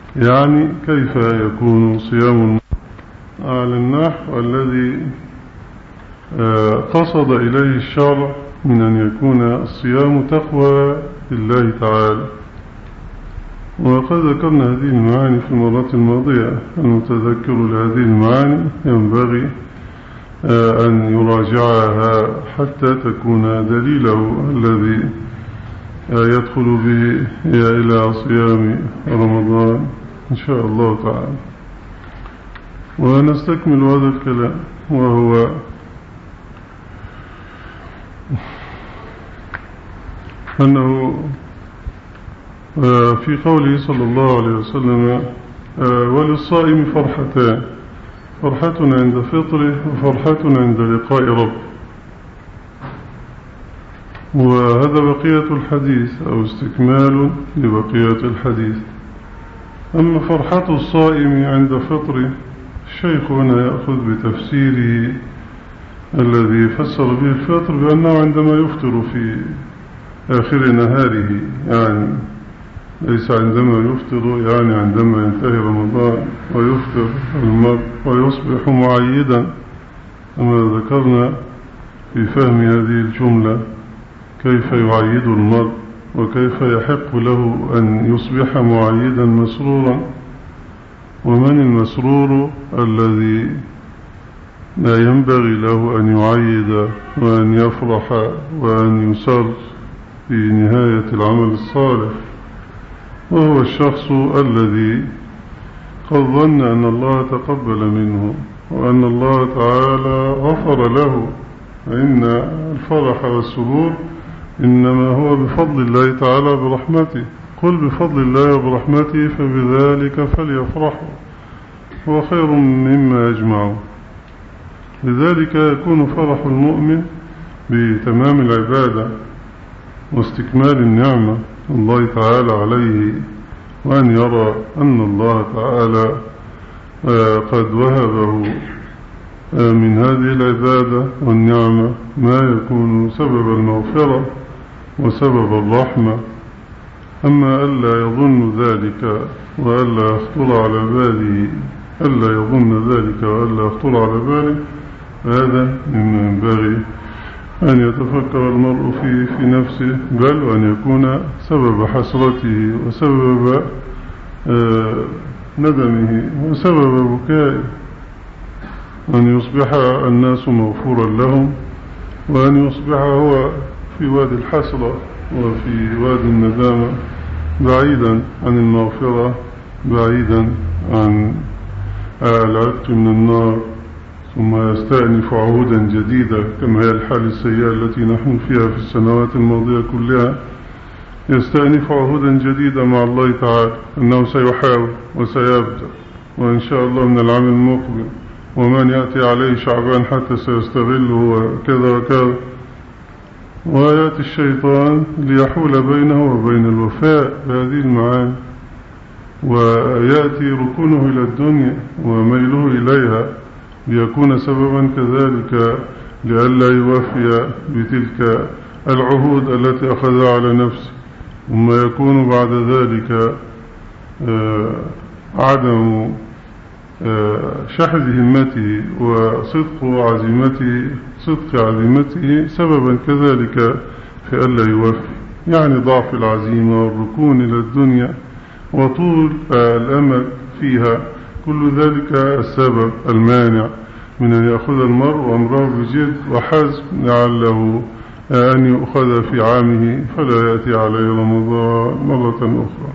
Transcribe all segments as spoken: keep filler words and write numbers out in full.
يعني كيف يكون صيام على النحو الذي قصد إليه الشرع من أن يكون الصيام تقوى لله تعالى. وقد ذكرنا هذه المعاني في المرات الماضية. المتذكر لهذه المعاني ينبغي أن يراجعها حتى تكون دليله الذي يدخل به إلى صيام رمضان إن شاء الله تعالى. ونستكمل هذا الكلام، وهو أنه في قوله صلى الله عليه وسلم: وللصائم فرحتان، فرحة عند فطره وفرحة عند لقاء رب. وهذا بقية الحديث أو استكمال لبقية الحديث. أما فرحة الصائم عند فطره، الشيخ هنا يأخذ بتفسيره الذي فسر به الفطر بأنه عندما يفطر في آخر نهاره، يعني ليس عندما يفطر يعني عندما ينتهي رمضان ويفطر المرء ويصبح معيدا، كما ذكرنا في فهم هذه الجملة كيف يعيد المرء وكيف يحق له أن يصبح معيدا مسرورا. ومن المسرور الذي لا ينبغي له أن يعيد وأن يفرح وأن يسر في نهاية العمل الصالح؟ وهو الشخص الذي قد ظن أن الله تقبل منه وأن الله تعالى غفر له. فإن الفرح والسرور إنما هو بفضل الله تعالى برحمته. قل بفضل الله وبرحمته فبذلك فليفرحوا هو خير مما يجمعون. لذلك يكون فرح المؤمن بتمام العبادة واستكمال النعمة الله تعالى عليه، وأن يرى أن الله تعالى قد وهبه من هذه العبادة والنعمة ما يكون سبب المغفرة وسبب الرحمة. أما ألا يظن ذلك وألا يخطر على باله ألا يظن ذلك وألا يخطر على باله هذا مما ينبغي أن يتفكر المرء فيه في نفسه، بل وأن يكون سبب حسرته وسبب ندمه وسبب بكائه، أن يصبح الناس مغفورا لهم، وأن يصبح هو في وادي الحسرة وفي وادي الندامة، بعيدا عن المغفرة، بعيدا عن العتق من النار، ثم يستأنف عهودا جديدة كما هي الحال السيئة التي نحن فيها في السنوات الماضية كلها. يستأنف عهودا جديدة مع الله تعالى أنه سيحاول وسيبدأ، وإن شاء الله من العام المقبل، ومن يأتي عليه شعبان حتى سيستغله وكذا وكذا. ويأتي الشيطان ليحول بينه وبين الوفاء بهذه المعاني، ويأتي ركونه إلى الدنيا وميله إليها ليكون سببا كذلك لئلا يوفي بتلك العهود التي أخذها على نفسه. ثم يكون بعد ذلك عدم شحذ همته وصدق عزيمته صدق عزيمته سببا كذلك في ألا يوفي، يعني ضعف العزيمة والركون إلى الدنيا وطول الأمل فيها، كل ذلك السبب المانع من أن يأخذ المرء أمره بجد وحزم لعله أن يؤخذ في عامه فلا يأتي عليه رمضان مرة أخرى.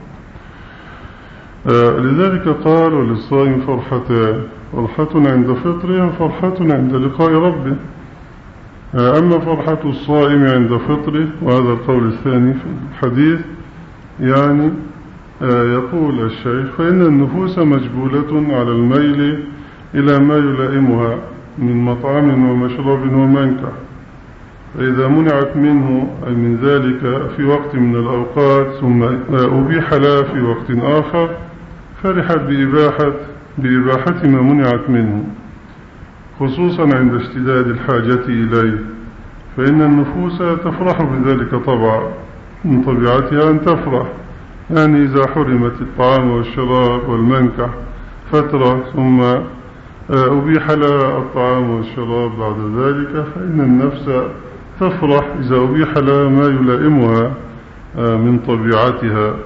لذلك قال: وللصائم فرحتان، فرحة عند فطره وفرحة عند لقاء ربه. أما فرحة الصائم عند فطره، وهذا القول الثاني في الحديث، يعني يقول الشيخ: فإن النفوس مجبولة على الميل إلى ما يلائمها من مطعم ومشرب ومنكح، فإذا منعت منه أي من ذلك في وقت من الأوقات ثم أبيح لها في وقت آخر، فرحت بإباحة, بإباحة ما منعت منه، خصوصا عند اشتداد الحاجة إليه، فإن النفوس تفرح بذلك طبعا، من طبيعتها أن تفرح يعني إذا حرمت الطعام والشراب والمنكح فترة ثم أبيح لها الطعام والشراب بعد ذلك، فإن النفس تفرح إذا أبيح لها ما يلائمها من طبيعتها،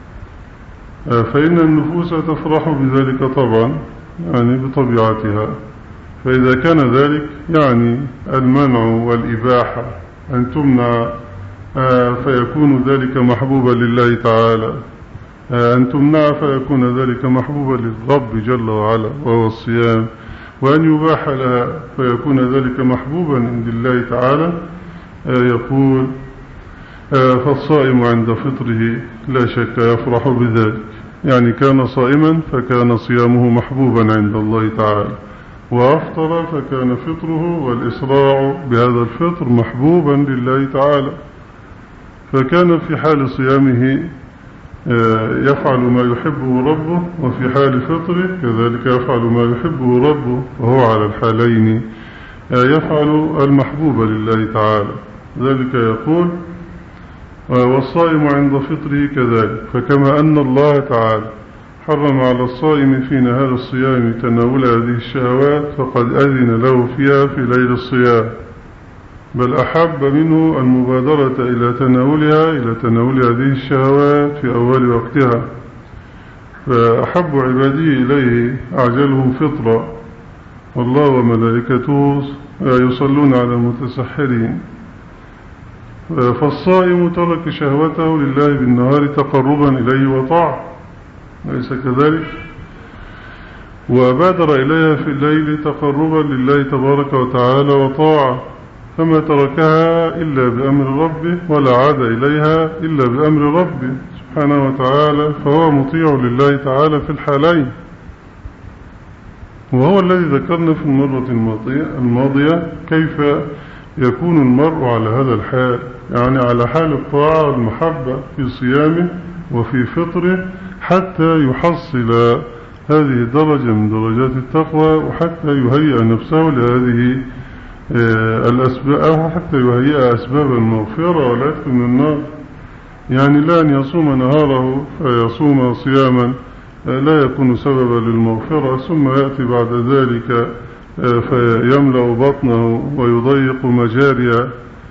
فإن النفوس تفرح بذلك طبعا، يعني بطبيعتها. فإذا كان ذلك يعني المنع والإباحة أن تمنع فيكون ذلك محبوبا لله تعالى، أن تمنع فيكون ذلك محبوبا للرب جل وعلا وهو الصيام، وأن يباح لها فيكون ذلك محبوبا عند الله تعالى. يقول فالصائم عند فطره لا شك يفرح بذلك، يعني كان صائما فكان صيامه محبوبا عند الله تعالى، وأفطر فكان فطره والإسراع بهذا الفطر محبوبا لله تعالى، فكان في حال صيامه يفعل ما يحبه ربه، وفي حال فطره كذلك يفعل ما يحبه ربه، وهو على الحالين يفعل المحبوب لله تعالى. ذلك يقول والصائم عند فطره كذلك، فكما أن الله تعالى حرم على الصائم في نهار الصيام تناول هذه الشهوات فقد أذن له فيها في ليل الصيام، بل أحب منه المبادرة إلى تناولها إلى تناول هذه الشهوات في أول وقتها، فأحب عباده إليه أعجلهم فطرة، والله وملائكته يصلون على المتسحرين. فالصائم ترك شهوته لله بالنهار تقربا إليه وطاعة، ليس كذلك؟ وبادر إليها في الليل تقربا لله تبارك وتعالى وطاعة، فما تركها إلا بأمر ربه ولا عاد إليها إلا بأمر ربه سبحانه وتعالى، فهو مطيع لله تعالى في الحالين. وهو الذي ذكرنا في المرة الماضية كيف يكون المرء على هذا الحال، يعني على حال الطاعة والمحبة في صيامه وفي فطره، حتى يحصل هذه الدرجة من درجات التقوى، وحتى يهيئ نفسه لهذه الأسباب، أو حتى يهيئ أسباب المغفرة ولا يدخل من النار. يعني لا أن يصوم نهاره فيصوم صياما لا يكون سببا للمغفرة، ثم يأتي بعد ذلك فيملأ بطنه ويضيق مجاريها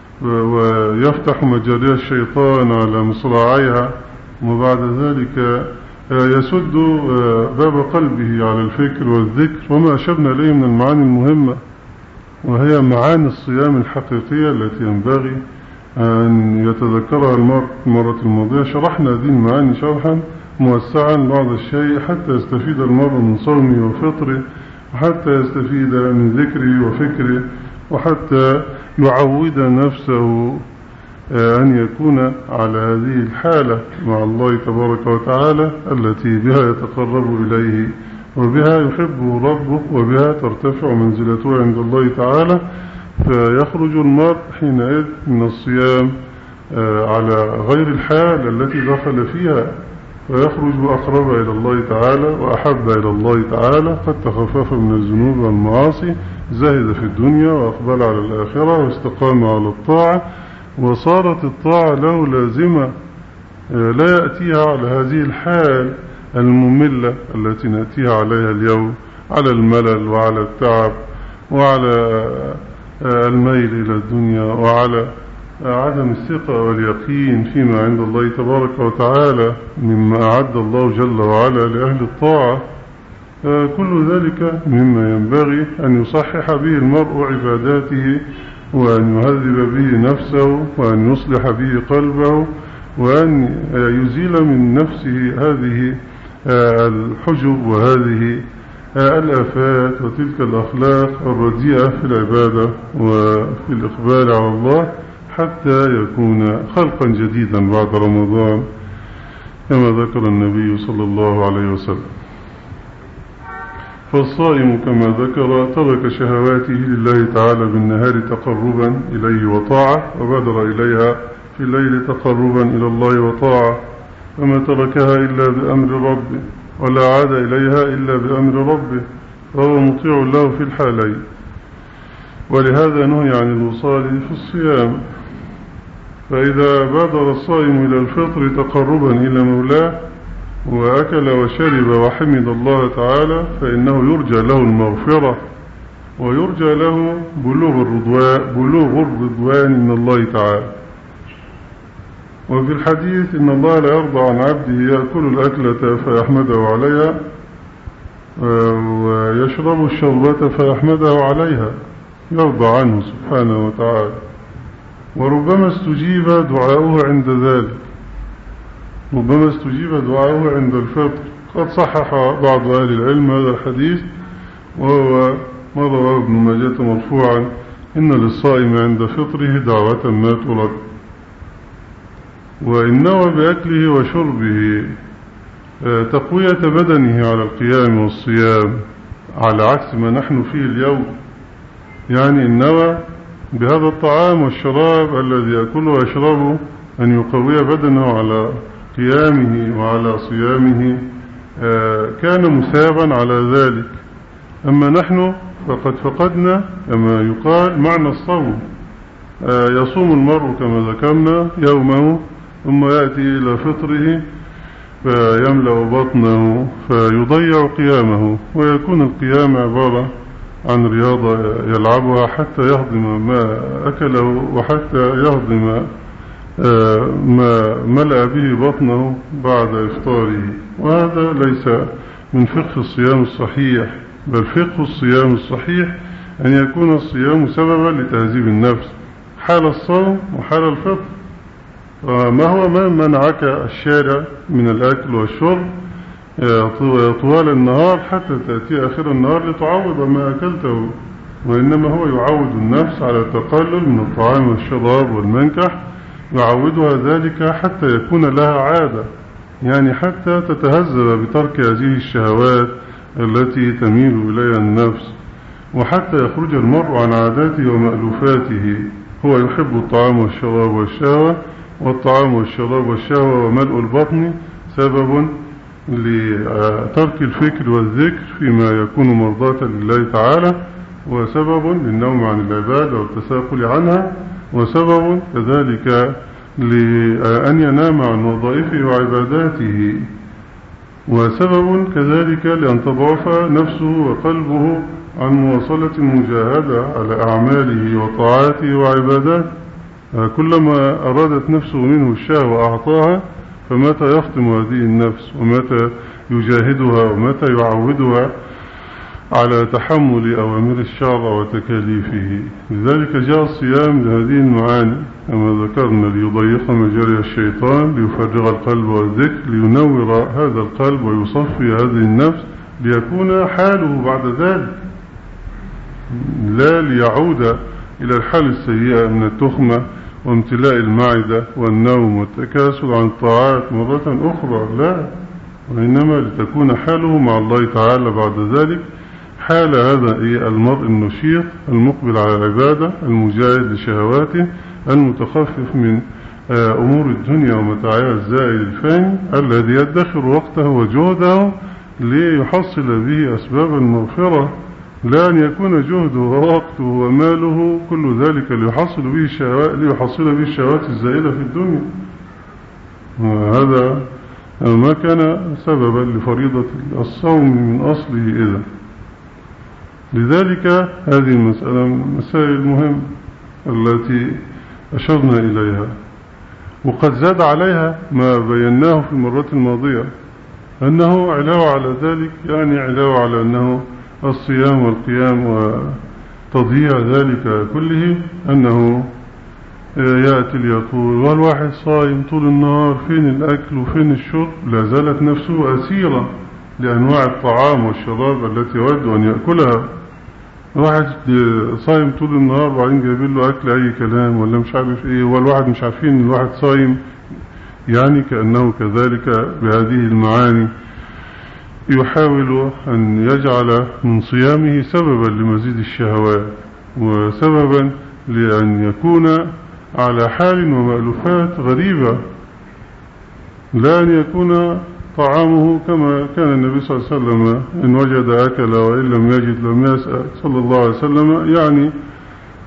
ويفتح مجاري الشيطان على مصراعيها، وبعد ذلك يسد باب قلبه على الفكر والذكر وما أشبنا إليه من المعاني المهمة، وهي معاني الصيام الحقيقية التي ينبغي أن يتذكرها المرء. المرة الماضية شرحنا هذه المعاني شرحا موسعا بعض الشيء حتى يستفيد المرء من صومه وفطره، وحتى يستفيد من ذكره وفكره، وحتى يعود نفسه أن يكون على هذه الحالة مع الله تبارك وتعالى التي بها يتقرب إليه وبها يحبه ربه وبها ترتفع منزلته عند الله تعالى. فيخرج المرء حينئذ من الصيام على غير الحال التي دخل فيها، ويخرج أقرب إلى الله تعالى وأحب إلى الله تعالى، قد تخفف من الذنوب والمعاصي، زاهد في الدنيا وأقبل على الآخرة واستقام على الطاعة، وصارت الطاعة له لازمة لا يأتيها على هذه الحال المملة التي نأتيها عليها اليوم، على الملل وعلى التعب وعلى الميل إلى الدنيا وعلى عدم الثقة واليقين فيما عند الله تبارك وتعالى مما أعد الله جل وعلا لأهل الطاعة. كل ذلك مما ينبغي أن يصحح به المرء عباداته، وأن يهذب به نفسه، وأن يصلح به قلبه، وأن يزيل من نفسه هذه الحجب وهذه الآفات وتلك الأخلاق الرديئة في العبادة وفي الإقبال على الله، حتى يكون خلقا جديدا بعد رمضان كما ذكر النبي صلى الله عليه وسلم. فالصائم كما ذكر ترك شهواته لله تعالى بالنهار تقربا إليه وطاعة، وبادر إليها في الليل تقربا إلى الله وطاعة، فما تركها إلا بأمر ربه ولا عاد إليها إلا بأمر ربه، فهو مطيع له في الحالين. ولهذا نهي عن الوصال في الصيام، فإذا بادر الصائم إلى الفطر تقربا إلى مولاه وأكل وشرب وحمد الله تعالى فإنه يرجى له المغفرة ويرجى له بلوغ الرضوان, بلوغ الرضوان من الله تعالى. وفي الحديث إن الله لا يرضى عن عبده يأكل الأكلة فيحمده عليها ويشرب الشربة فيحمده عليها، يرضى عنه سبحانه وتعالى. وربما استجيب دعاؤه عند ذلك، ربما استجيب دعاؤه عند الفطر. قد صحح بعض أهل العلم هذا الحديث، وهو ما رواه ابن ماجه مرفوعا: إن للصائم عند فطره دعوة ما ترد. وإن نوى بأكله وشربه تقوية بدنه على القيام والصيام على عكس ما نحن فيه اليوم، يعني إن نوى بهذا الطعام والشراب الذي يأكله ويشربه أن يقوي بدنه على قيامه وعلى صيامه كان مثابا على ذلك. أما نحن فقد فقدنا كما يقال معنى الصوم. يصوم المرء كما ذكرنا يومه ثم يأتي إلى فطره فيملأ بطنه فيضيع قيامه، ويكون القيام عبارة عن رياضة يلعبها حتى يهضم ما أكله وحتى يهضم ما ملأ به بطنه بعد إفطاره. وهذا ليس من فقه الصيام الصحيح، بل فقه الصيام الصحيح أن يكون الصيام سببا لتهذيب النفس حال الصوم وحال الفطر. ما هو ما منعك الشارع من الأكل والشرب طوال النهار حتى تأتي آخر النهار لتعوض ما أكلته، وإنما هو يعود النفس على التقلل من الطعام والشراب والمنكح، يعودها ذلك حتى يكون لها عادة، يعني حتى تتهذب بترك هذه الشهوات التي تميل إليها النفس، وحتى يخرج المرء عن عاداته ومألوفاته. هو يحب الطعام والشراب والشهوة، والطعام والشراب والشهوة وملء البطن سبب لترك الفكر والذكر فيما يكون مرضاة لله تعالى، وسبب للنوم عن العبادة والتساقل عنها، وسبب كذلك لأن ينام عن وظائفه وعباداته، وسبب كذلك لأن تضعف نفسه وقلبه عن مواصلة المجاهدة على أعماله وطاعاته وعباداته. كلما أرادت نفسه منه الشهوة أعطاها، فمتى يفطم هذه النفس ومتى يجاهدها ومتى يعودها على تحمل أوامر الشرع وتكاليفه. لذلك جاء الصيام لهذه المعاني كما ذكرنا، ليضيق مجاري الشيطان، ليفرغ القلب والذكر، لينور هذا القلب ويصفي هذه النفس ليكون حاله بعد ذلك، لا ليعود إلى الحال السيئة من التخمة وامتلاء المعدة والنوم والتكاسل عن الطاعات مرة أخرى، لا، وإنما لتكون حاله مع الله تعالى بعد ذلك حال هذا المرء النشيط المقبل على العبادة المجاهد لشهواته المتخفف من أمور الدنيا ومتاعها الزائد الفاني، الذي يدخر وقته وجهده ليحصل به أسباب المغفرة، لا أن يكون جهده ووقته وماله كل ذلك ليحصل به الشهوات ليحصل به الشهوات الزائدة في الدنيا. وهذا ما كان سببا لفريضة الصوم من أصله إذا. لذلك هذه المسألة من المسائل المهمة التي أشرنا إليها، وقد زاد عليها ما بيناه في المرات الماضية أنه علاوة على ذلك، يعني علاوة على أنه الصيام والقيام وتضييع ذلك كله، أنه يأتي ليقول والواحد صائم طول النهار، فين الأكل وفين الشرب؟ لا زالت نفسه أسيرة لأنواع الطعام والشراب التي يود أن يأكلها. واحد صايم طول النهار وبعدين جايبين له أكل أي كلام ولا مش عارف إيه، والواحد مش عارفين الواحد صايم، يعني كأنه كذلك بهذه المعاني يحاول أن يجعل من صيامه سببا لمزيد الشهوات وسببا لأن يكون على حال ومألوفات غريبة، لا أن يكون طعامه كما كان النبي صلى الله عليه وسلم إن وجد أكل وإن لم يجد لم يسأل صلى الله عليه وسلم، يعني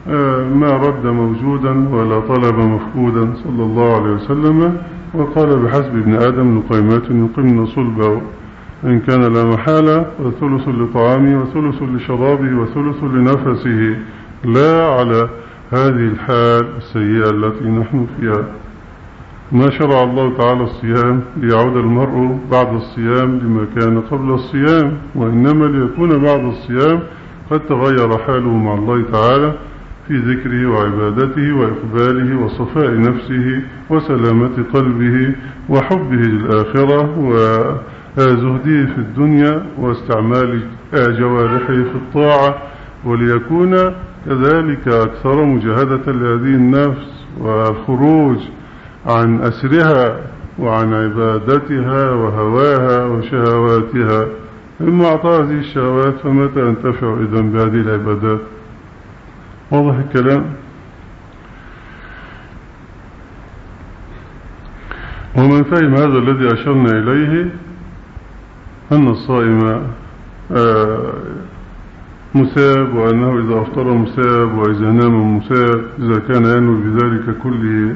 ما رد موجودا ولا طلب مفقودا صلى الله عليه وسلم. وقال بحسب ابن آدم لقيمات يقمن صلبه، إن كان لا محالة وثلث لطعامه وثلث لشرابه وثلث لنفسه، لا على هذه الحال السيئة التي نحن فيها. ما شرع الله تعالى الصيام ليعود المرء بعد الصيام لما كان قبل الصيام، وإنما ليكون بعد الصيام قد تغير حاله مع الله تعالى في ذكره وعبادته وإقباله وصفاء نفسه وسلامة قلبه وحبه للآخرة وزهده في الدنيا واستعمال جوارحه في الطاعة، وليكون كذلك أكثر مجاهدة لهذه النفس والخروج عن أسرها وعن عبادتها وهواها وشهواتها. إما أعطى هذه الشهوات فمتى أنتفع إذن بهذه العبادات؟ واضح الكلام؟ ومن فهم هذا الذي أشرنا إليه أن الصائم مساب، وأنه إذا أفطر مساب، وإذا نام مساب، إذا كان ينوي بذلك كله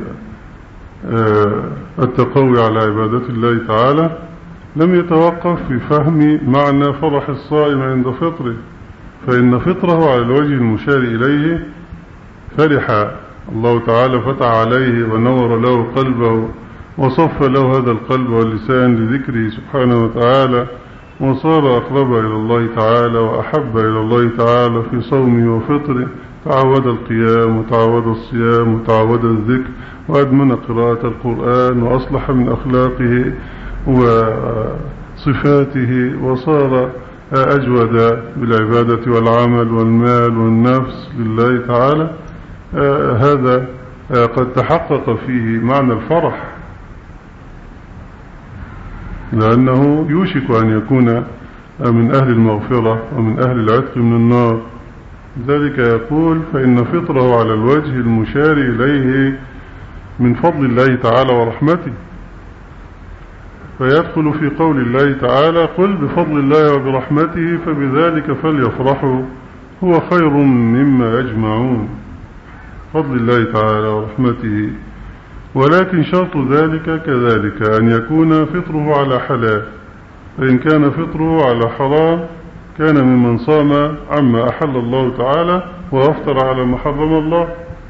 التقوي على عبادة الله تعالى، لم يتوقف في فهم معنى فرح الصائم عند فطره، فإن فطره على الوجه المشار إليه فرح الله تعالى، فتح عليه ونور له قلبه وصف له هذا القلب واللسان لذكره سبحانه وتعالى، وصار أقرب إلى الله تعالى وأحب إلى الله تعالى في صومه وفطره، تعود القيام وتعود الصيام وتعود الذكر وأدمن قراءة القرآن وأصلح من أخلاقه وصفاته، وصار أجود بالعبادة والعمل والمال والنفس لله تعالى. هذا قد تحقق فيه معنى الفرح، لأنه يوشك أن يكون من أهل المغفرة ومن أهل العتق من النار. ذلك يقول فإن فطره على الوجه المشار إليه من فضل الله تعالى ورحمته، فيدخل في قول الله تعالى قل بفضل الله وبرحمته فبذلك فليفرحوا هو خير مما يجمعون، فضل الله تعالى ورحمته. ولكن شرط ذلك كذلك أن يكون فطره على حلال، فإن كان فطره على حرام كان ممن صام عما أحل الله تعالى وأفطر على ما حرم الله،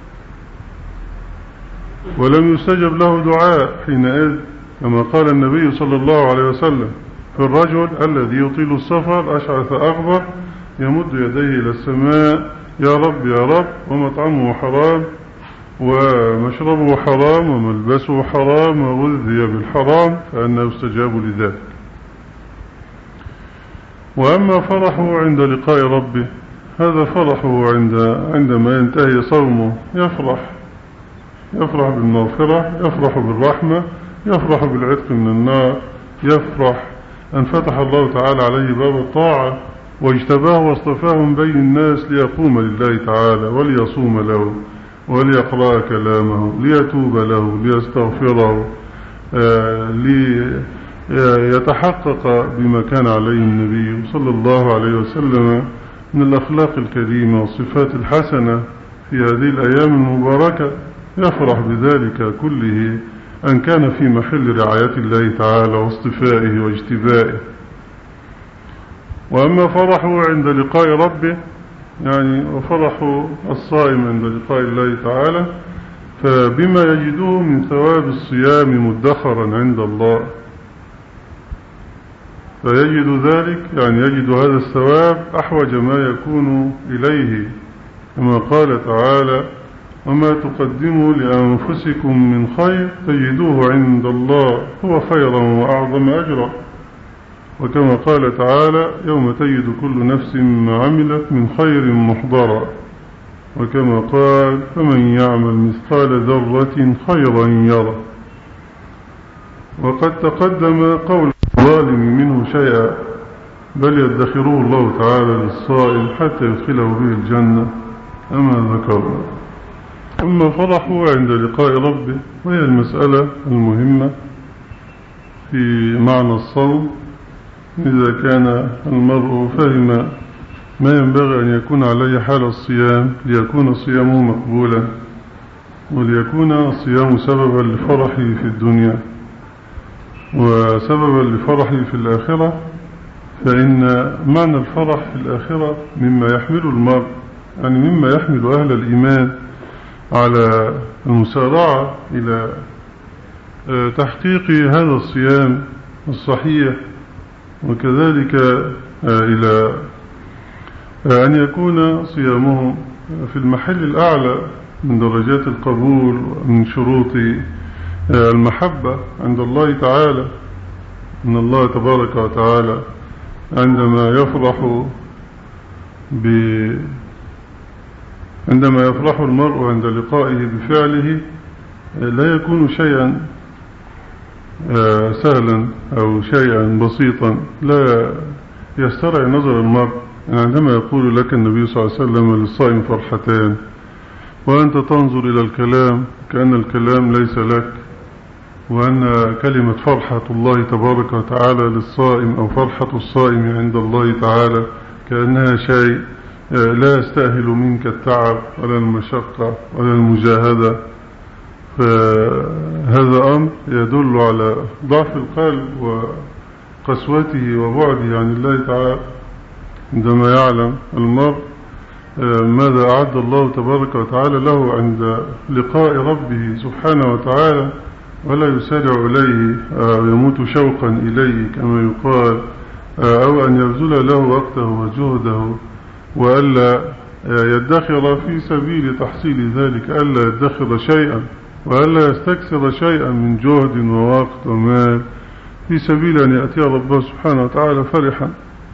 ولم يستجب له دعاء حينئذ، كما قال النبي صلى الله عليه وسلم في الرجل الذي يطيل السفر أشعث أغبر يمد يديه إلى السماء يا رب يا رب ومطعمه حرام ومشربه حرام وملبسه حرام وغذي بالحرام فأنه يستجاب لذلك. وأما فرحه عند لقاء ربه هذا فرحه عند عندما ينتهي صومه، يفرح يفرح بالمغفرة، يفرح بالرحمة، يفرح بالعتق من النار، يفرح أن فتح الله تعالى عليه باب الطاعة واجتباه واصطفاه من بين الناس ليقوم لله تعالى وليصوم له وليقرأ كلامه ليتوب له ليستغفره آه ليتحقق بما كان عليه النبي صلى الله عليه وسلم من الأخلاق الكريمة والصفات الحسنة في هذه الأيام المباركة. يفرح بذلك كله أن كان في محل رعاية الله تعالى واصطفائه واجتبائه. وأما فرحه عند لقاء ربه يعني وفرح الصائم عند لقاء الله تعالى فبما يجده من ثواب الصيام مدخرا عند الله، فيجد ذلك يعني يجد هذا الثواب أحوج ما يكون إليه، كما قال تعالى وما تقدموا لأنفسكم من خير تجدوه عند الله هو خيرا وأعظم أجرا. وكما قال تعالى يوم تجد كل نفس ما عملت من خير محضرا. وكما قال فمن يعمل مثقال ذرة خيرا يره. وقد تقدم قول الظالم منه شيئا بل يدخره الله تعالى للصائم حتى يدخله به الجنة أما ذكرنا. أما فرحه عند لقاء ربه وهي المسألة المهمة في معنى الصوم، إذا كان المرء فهم ما ينبغي أن يكون عليه حال الصيام ليكون صيامه مقبولا، وليكون الصيام سببا لفرحه في الدنيا وسببا لفرحه في الآخرة. فإن معنى الفرح في الآخرة مما يحمل المرء، يعني مما يحمل أهل الإيمان على المسارعة إلى تحقيق هذا الصيام الصحيح، وكذلك إلى أن يكون صيامهم في المحل الأعلى من درجات القبول ومن شروط المحبة عند الله تعالى. إن الله تبارك وتعالى عندما يفرح ب عندما يفرح المرء عند لقائه بفعله لا يكون شيئا سهلا أو شيئا بسيطا لا يسترعي نظر المرء. عندما يقول لك النبي صلى الله عليه وسلم للصائم فرحتان، وأنت تنظر إلى الكلام كأن الكلام ليس لك، وأن كلمة فرحة الله تبارك وتعالى للصائم أو فرحة الصائم عند الله تعالى كأنها شيء لا يستأهل منك التعب ولا المشقة ولا المجاهدة. فهذا أمر يدل على ضعف القلب وقسوته وبعده عن الله تعالى. عندما يعلم المرء ماذا أعد الله تبارك وتعالى له عند لقاء ربه سبحانه وتعالى ولا يسارع إليه أو يموت شوقا إليه كما يقال، أو أن يبذل له وقته وجهده وألا يدخر في سبيل تحصيل ذلك، ألا يدخر شيئا وألا يستكثر شيئا من جهد ووقت ومال في سبيل أن يأتي ربه سبحانه وتعالى فرحا.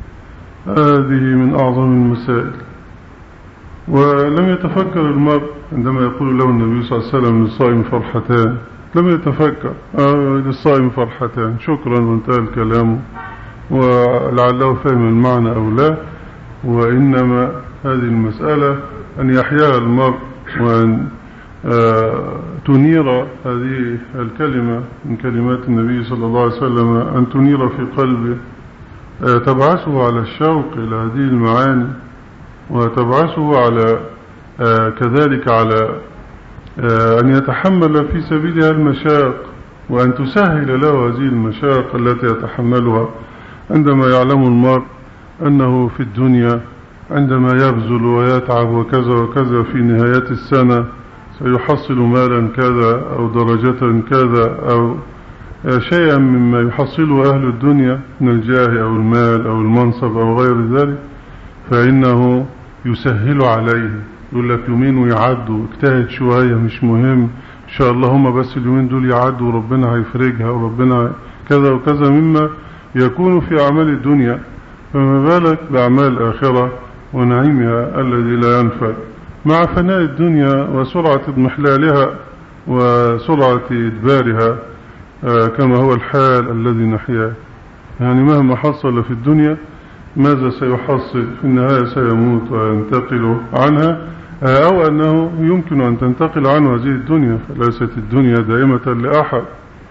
هذه من أعظم المسائل. ولم يتفكر المرء عندما يقول له النبي صلى الله عليه وسلم للصائم فرحتان، لم يتفكر آه للصائم فرحتان شكرا وانتهى الكلام ولعله فهم المعنى أو لا. وإنما هذه المسألة أن يحياها المرء وأن آه تنير هذه الكلمة من كلمات النبي صلى الله عليه وسلم، أن تنير في قلبه، آه تبعثه على الشوق إلى هذه المعاني، وتبعثه على آه كذلك على آه أن يتحمل في سبيلها المشاق، وأن تسهل له هذه المشاق التي يتحملها. عندما يعلم المرء أنه في الدنيا عندما يبذل ويتعب وكذا وكذا في نهاية السنة سيحصل مالا كذا أو درجة كذا أو شيئا مما يحصله أهل الدنيا من الجاه أو المال أو المنصب أو غير ذلك، فإنه يسهل عليه، يقول لك يومين ويعدوا، اجتهد شوية مش مهم إن شاء الله، هم بس اليومين دول يعدوا وربنا هيفرجها وربنا كذا وكذا مما يكون في أعمال الدنيا، فما بالك بأعمال الآخرة ونعيمها الذي لا ينفد مع فناء الدنيا وسرعة اضمحلالها وسرعة إدبارها كما هو الحال الذي نحياه. يعني مهما حصل في الدنيا ماذا سيحصل في النهاية؟ سيموت وينتقل عنها، أو أنه يمكن أن تنتقل عنه هذه الدنيا، فليست الدنيا دائمة لأحد.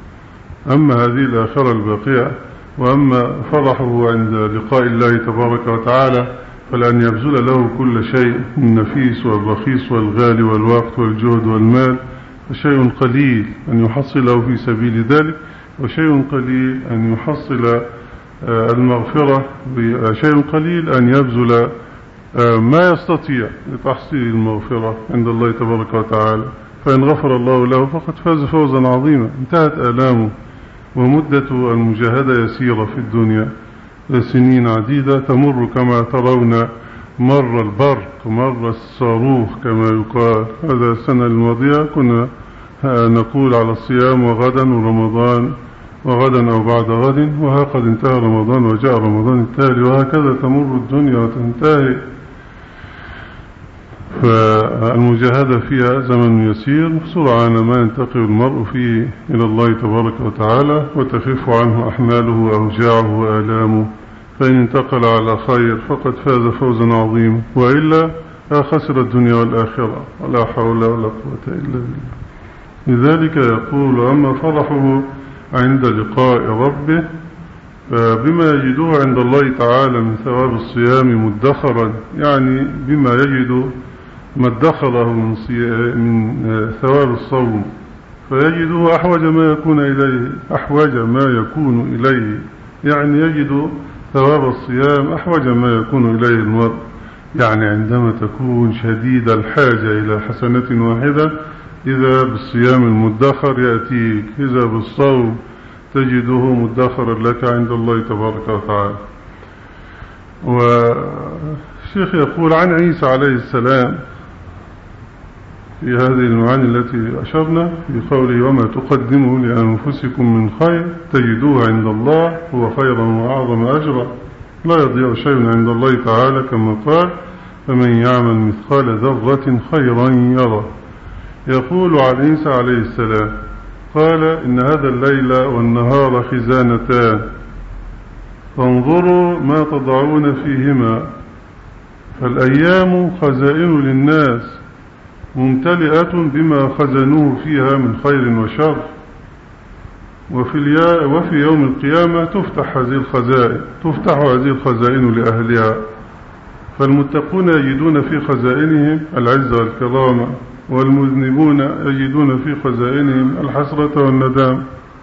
أما هذه الآخرة الباقية، وأما فرحه عند لقاء الله تبارك وتعالى فلأن يبذل له كل شيء من النفيس والرخيص والغالي والوقت والجهد والمال، فشيء قليل أن يحصله في سبيل ذلك، وشيء قليل أن يحصل المغفرة، شيء قليل أن يبذل ما يستطيع لتحصيل المغفرة عند الله تبارك وتعالى. فإن غفر الله له فقد فاز فوزا عظيما، انتهت آلامه، ومدة المجاهدة يسيرة في الدنيا، سنين عديدة تمر كما ترون مر البرق مر الصاروخ كما يقال. هذا السنة الماضية كنا نقول على الصيام وغدا ورمضان وغدا أو بعد غد، وها قد انتهى رمضان وجاء رمضان التالي، وهكذا تمر الدنيا وتنتهي. فالمجاهدة فيها زمن يسير سرعان ما ينتقل المرء فيه إلى الله تبارك وتعالى وتخف عنه أحماله وأوجاعه وآلامه، فإن انتقل على خير فقد فاز فوزا عظيما، وإلا خسر الدنيا والآخرة، ولا حول ولا قوة إلا بالله. لذلك يقول: أما فرحه عند لقاء ربه بما يجدوه عند الله تعالى من ثواب الصيام مدخرا، يعني بما يجد ما ادخره من, من ثواب الصوم، فيجده أحوج ما يكون إليه أحوج ما يكون إليه يعني يجد ثواب الصيام أحوج ما يكون إليه المرء. يعني عندما تكون شديد الحاجة إلى حسنة واحدة إذا بالصيام المدخر يأتيك، إذا بالصوم تجده مدخرا لك عند الله تبارك وتعالى. والشيخ يقول عن عيسى عليه السلام في هذه المعاني التي أشرنا في قوله وما تقدموا لأنفسكم من خير تجدوه عند الله هو خيرا وأعظم أجرا لا يضيع شيء عند الله تعالى كما قال فمن يعمل مثقال ذرة خيرا يرى. يقول عن عيسى عليه السلام قال إن هذا الليل والنهار خزانتان فانظروا ما تضعون فيهما، فالأيام خزائن للناس ممتلئة بما خزنوه فيها من خير وشر، وفي, وفي يوم القيامة تفتح هذه الخزائن تفتح هذه الخزائن لأهلها، فالمتقون يجدون في خزائنهم العزة والكرامة، والمذنبون يجدون في خزائنهم الحسرة والندام.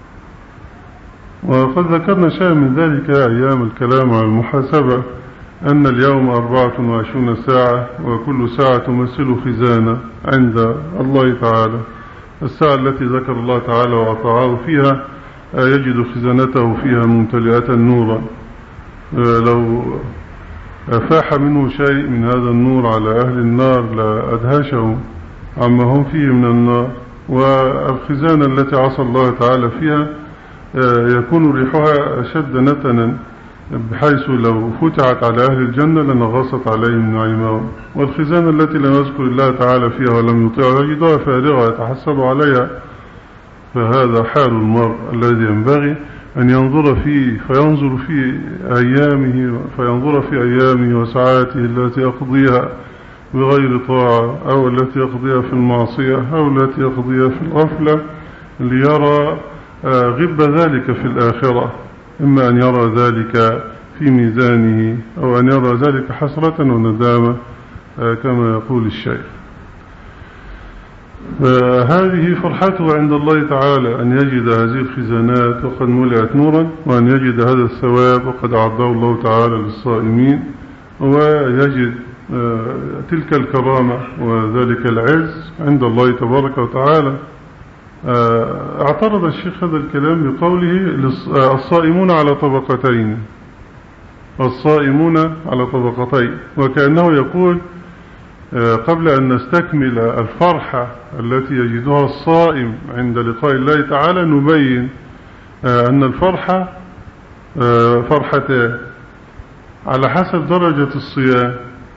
وقد ذكرنا شيئا من ذلك أيام الكلام عن المحاسبة أن اليوم أربعة وعشرون ساعة وكل ساعة تمثل خزانة عند الله تعالى. الساعة التي ذكر الله تعالى وأطاعه فيها يجد خزانته فيها ممتلئة نورا، لو فاح منه شيء من هذا النور على أهل النار لأدهشهم عما هم فيه من النار. والخزانة التي عصى الله تعالى فيها يكون ريحها أشد نتنا بحيث لو فتحت على أهل الجنة لنغصت عليهم نعيمهم. والخزانة التي لم يذكر الله تعالى فيها ولم يطيع يجدها فارغة يتحسب عليها. فهذا حال المرء الذي ينبغي أن ينظر فيه فينظر في أيامه فينظر في أيامه وساعاته التي يقضيها بغير طاعة أو التي يقضيها في المعصية أو التي يقضيها في الغفلة ليرى غب ذلك في الآخرة، إما أن يرى ذلك في ميزانه أو أن يرى ذلك حسرة وندامة كما يقول الشيخ. هذه فرحته عند الله تعالى أن يجد هذه الخزانات وقد ملئت نورا، وأن يجد هذا الثواب وقد أعده الله تعالى للصائمين، ويجد تلك الكرامة وذلك العز عند الله تبارك وتعالى. اعترض الشيخ هذا الكلام بقوله الصائمون على طبقتين الصائمون على طبقتين وكأنه يقول قبل أن نستكمل الفرحة التي يجدها الصائم عند لقاء الله تعالى نبين أن الفرحة فرحتان على حسب درجة الصيام،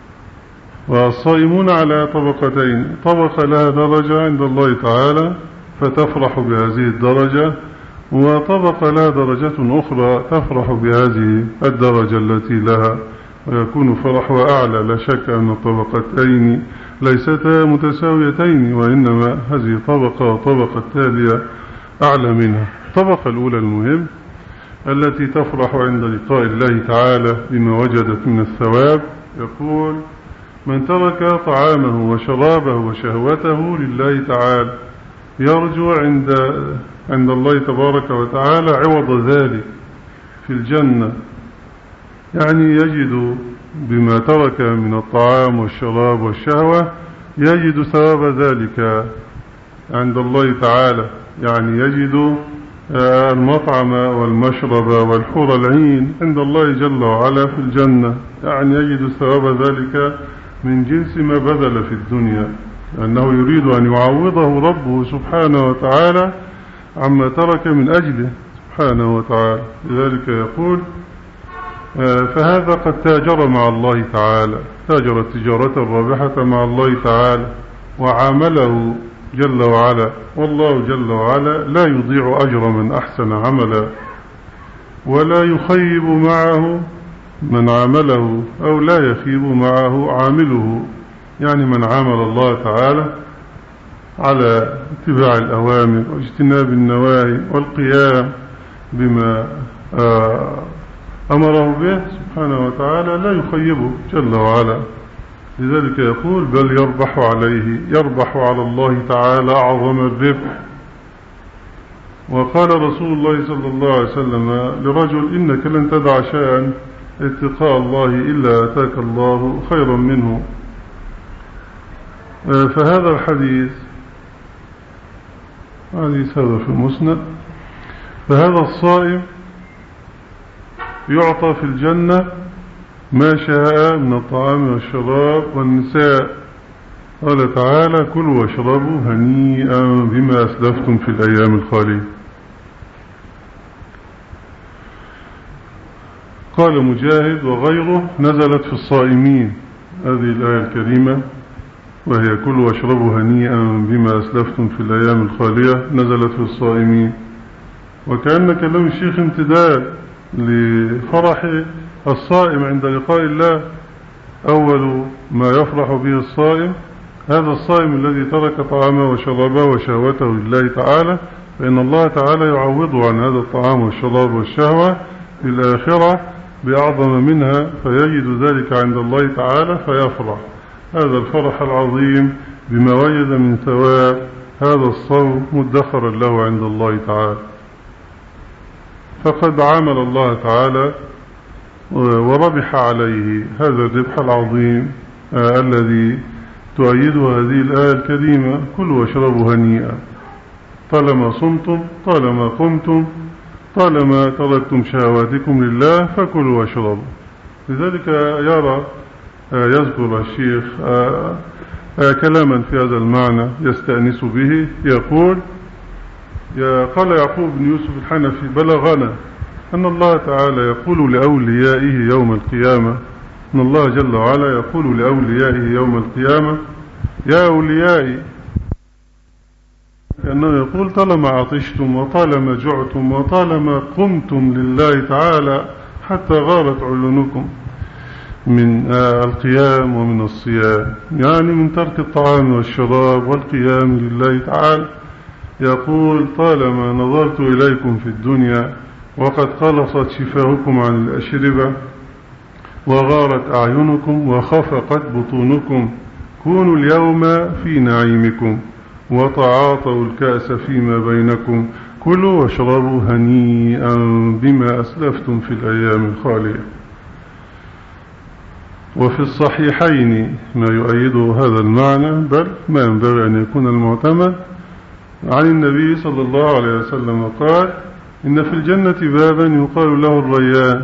والصائمون على طبقتين، طبقة لها درجة عند الله تعالى فتفرح بهذه الدرجة، وطبقة لها درجة أخرى تفرح بهذه الدرجة التي لها، ويكون فرحها أعلى. لا شك أن الطبقتين ليستا متساويتين، وإنما هذه طبقة وطبقة تالية أعلى منها. الطبقة الأولى المهم التي تفرح عند لقاء الله تعالى بما وجدت من الثواب، يقول من ترك طعامه وشرابه وشهوته لله تعالى يرجو عند عند الله تبارك وتعالى عوض ذلك في الجنة، يعني يجد بما ترك من الطعام والشراب والشهوة يجد ثواب ذلك عند الله تعالى، يعني يجد المطعم والمشرب والحور العين عند الله جل وعلا في الجنة، يعني يجد ثواب ذلك من جنس ما بذل في الدنيا، لأنه يريد أن يعوضه ربه سبحانه وتعالى عما ترك من أجله سبحانه وتعالى. لذلك يقول فهذا قد تاجر مع الله تعالى، تاجر التجارة الرابحة مع الله تعالى وعامله جل وعلا، والله جل وعلا لا يضيع أجر من أحسن عملا ولا يخيب معه من عامله أو لا يخيب معه عامله، يعني من عامل الله تعالى على اتباع الأوامر واجتناب النواهي والقيام بما أمره به سبحانه وتعالى لا يخيبه جل وعلا. لذلك يقول بل يربح عليه، يربح على الله تعالى أعظم الربح. وقال رسول الله صلى الله عليه وسلم لرجل إنك لن تدع شيئا اتقاء الله إلا أتاك الله خيرا منه. فهذا الحديث حديث هذا في المسند. فهذا الصائم يعطى في الجنة ما شاء من الطعام والشراب والنساء. قال تعالى كلوا واشربوا هنيئا بما أسلفتم في الأيام الخالية. قال مجاهد وغيره نزلت في الصائمين هذه الآية الكريمة، وهي كلوا واشربوا هنيئا بما أسلفتم في الأيام الخالية، نزلت في الصائمين. وكأن كلام الشيخ امتداد لفرح الصائم عند لقاء الله. أول ما يفرح به الصائم هذا الصائم الذي ترك طعامه وشرابه وشهوته لله تعالى، فإن الله تعالى يعوضه عن هذا الطعام والشراب والشهوة في الآخرة بأعظم منها، فيجد ذلك عند الله تعالى فيفرح. هذا الفرح العظيم بما وجد من ثواب هذا الصوم مدخرا له عند الله تعالى. فقد عامل الله تعالى وربح عليه هذا الربح العظيم آه الذي تؤيده هذه الآية الكريمة كلوا واشربوا هنيئا. طالما صمتم، طالما قمتم، طالما تركتم شهواتكم لله فكلوا واشربوا. لذلك يرى آه يذكر الشيخ آه آه كلاما في هذا المعنى يستأنس به. يقول قال يعقوب بن يوسف الحنفي بلغنا أن الله تعالى يقول لأوليائه يوم القيامة، أن الله جل وعلا يقول لأوليائه يوم القيامة يا أوليائي، كأنه يقول طالما عطشتم وطالما جعتم وطالما قمتم لله تعالى حتى غارت عيونكم من القيام ومن الصيام، يعني من ترك الطعام والشراب والقيام لله تعالى، يقول طالما نظرت إليكم في الدنيا وقد خلصت شفاهكم عن الأشربة وغارت أعينكم وخفقت بطونكم، كونوا اليوم في نعيمكم وتعاطوا الكأس فيما بينكم، كلوا واشربوا هنيئا بما أسلفتم في الأيام الخالية. وفي الصحيحين ما يؤيد هذا المعنى، بل ما ينبغي أن يكون المعتمد، عن النبي صلى الله عليه وسلم قال إن في الجنة بابا يقال له الريان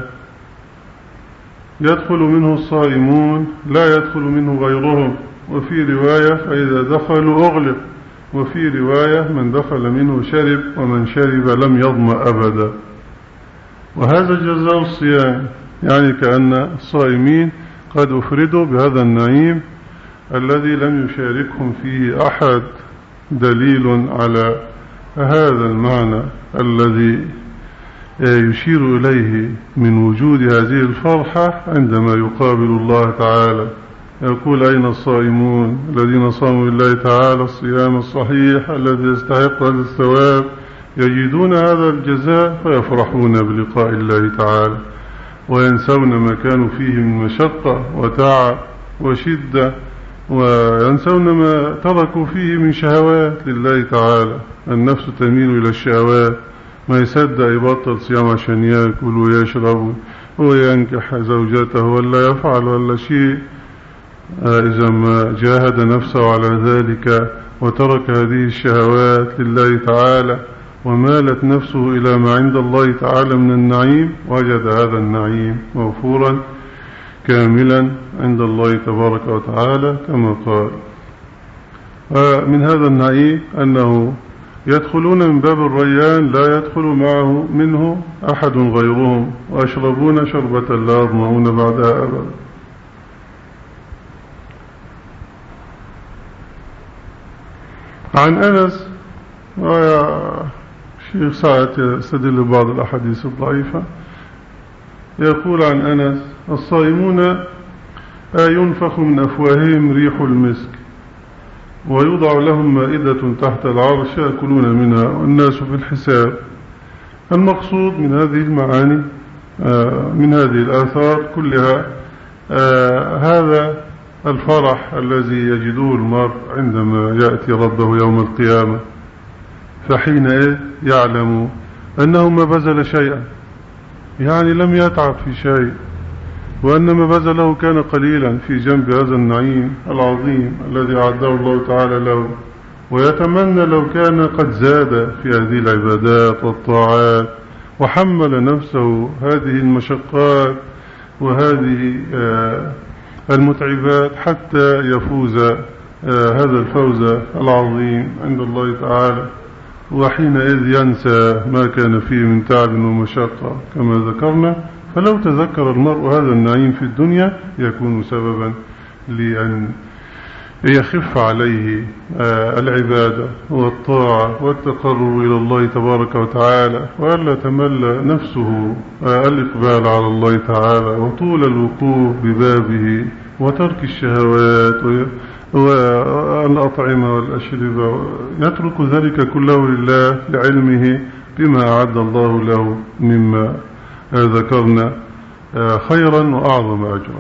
يدخل منه الصائمون لا يدخل منه غيرهم، وفي رواية فإذا دخلوا أغلق، وفي رواية من دخل منه شرب ومن شرب لم يظمأ أبدا. وهذا جزاء الصيام، يعني كأن الصائمين قد أفردوا بهذا النعيم الذي لم يشاركهم فيه أحد. دليل على هذا المعنى الذي يشير إليه من وجود هذه الفرحة عندما يقابل الله تعالى. يقول أين الصائمون الذين صاموا لله تعالى الصيام الصحيح الذي يستحق هذا الثواب، يجدون هذا الجزاء فيفرحون بلقاء الله تعالى وينسون ما كانوا فيه من مشقة وتعب وشدة، وينسون ما تركوا فيه من شهوات لله تعالى. النفس تميل إلى الشهوات، ما يصدق يبطل صيام عشان يأكل ويشرب وينكح زوجته ولا يفعل ولا شيء إذا ما جاهد نفسه على ذلك وترك هذه الشهوات لله تعالى ومالت نفسه إلى ما عند الله تعالى من النعيم، وجد هذا النعيم موفورا كاملا عند الله تبارك وتعالى كما قال. من هذا النعيم أنه يدخلون من باب الريان لا يدخل معه منه أحد غيرهم، ويشربون شربة لا يظمؤون بعدها أبدا. عن أنس، الشيخ سعد يستدل بعض الأحاديث الضعيفة، يقول عن أنس الصائمون ينفخ من أفواههم ريح المسك ويوضع لهم مائدة تحت العرش يأكلون منها والناس في الحساب. المقصود من هذه المعاني من هذه الآثار كلها هذا الفرح الذي يجده المرء عندما يأتي ربه يوم القيامة، فحينئذ يعلم أنه ما بذل شيئا، يعني لم يتعب في شيء، وأن ما بذله كان قليلا في جنب هذا النعيم العظيم الذي أعده الله تعالى له، ويتمنى لو كان قد زاد في هذه العبادات والطاعات وحمل نفسه هذه المشقات وهذه المتعبات حتى يفوز هذا الفوز العظيم عند الله تعالى، وحينئذ ينسى ما كان فيه من تعب ومشقة كما ذكرنا. فلو تذكر المرء هذا النعيم في الدنيا يكون سببا لأن يخف عليه العبادة والطاعة والتقرب إلى الله تبارك وتعالى، وألا تمل نفسه الإقبال على الله تعالى وطول الوقوف ببابه وترك الشهوات والأطعمة والأشربة، يترك ذلك كله لله لعلمه بما أعد الله له مما ذكرنا خيرا وأعظم أجرا.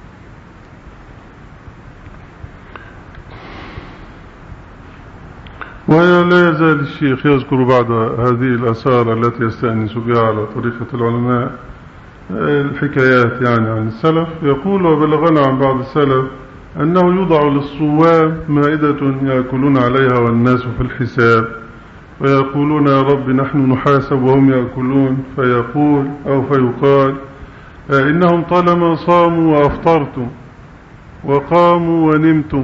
ولا يزال الشيخ يذكر بعض هذه الآثار التي يستأنس بها على طريقة العلماء الحكايات يعني عن السلف. يقول: وبلغنا عن بعض السلف أنه يوضع للصوام مائدة يأكلون عليها والناس في الحساب، ويقولون: يا رب نحن نحاسب وهم يأكلون، فيقول أو فيقال: إنهم طالما صاموا وأفطرتم وقاموا ونمتم،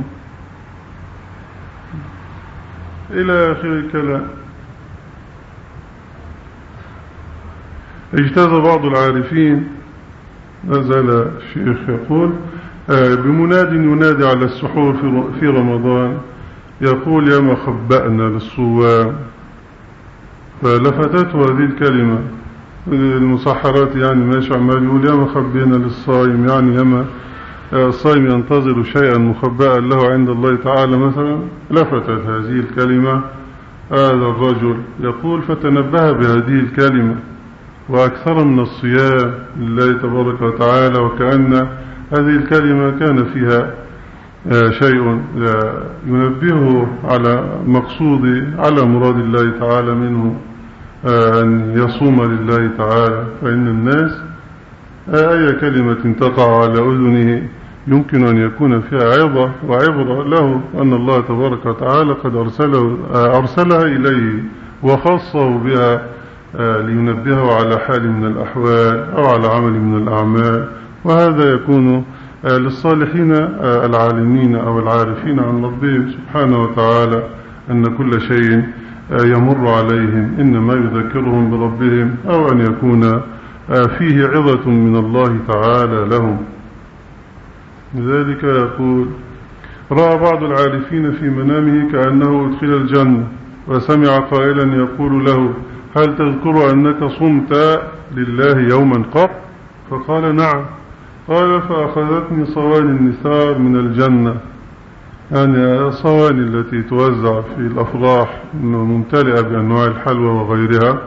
إلى آخر الكلام. اجتاز بعض العارفين، ما زال الشيخ يقول، بمناد ينادي على السحور في رمضان يقول: يا ما خبأنا للصوام، فلفتته هذه الكلمة المصحرات، يعني ماشي عمال يقول: يا ما خبئنا للصائم، يعني ياما الصائم ينتظر شيئا مخبأ له عند الله تعالى مثلا. لفتت هذه الكلمة هذا الرجل يقول: فتنبه بهذه الكلمة وأكثر من الصيام لله تبارك وتعالى، وكأن هذه الكلمة كان فيها شيء ينبهه على مقصود على مراد الله تعالى منه أن يصوم لله تعالى. فإن الناس أي كلمة تقع على أذنه يمكن أن يكون فيها عظة وعبرة له أن الله تبارك وتعالى قد أرسله أرسلها إليه وخصه بها لينبهه على حال من الأحوال أو على عمل من الأعمال. وهذا يكون للصالحين العالمين أو العارفين عن ربهم سبحانه وتعالى أن كل شيء يمر عليهم إنما يذكرهم بربهم، أو أن يكون فيه عظة من الله تعالى لهم. لذلك يقول: رأى بعض العارفين في منامه كأنه أدخل الجنة، وسمع قائلا يقول له: هل تذكر أنك صمت لله يوما قط؟ فقال: نعم. قال: فأخذتني صواني النثار من الجنة، يعني الصواني التي توزع في الأفراح ممتلئة بأنواع الحلوى وغيرها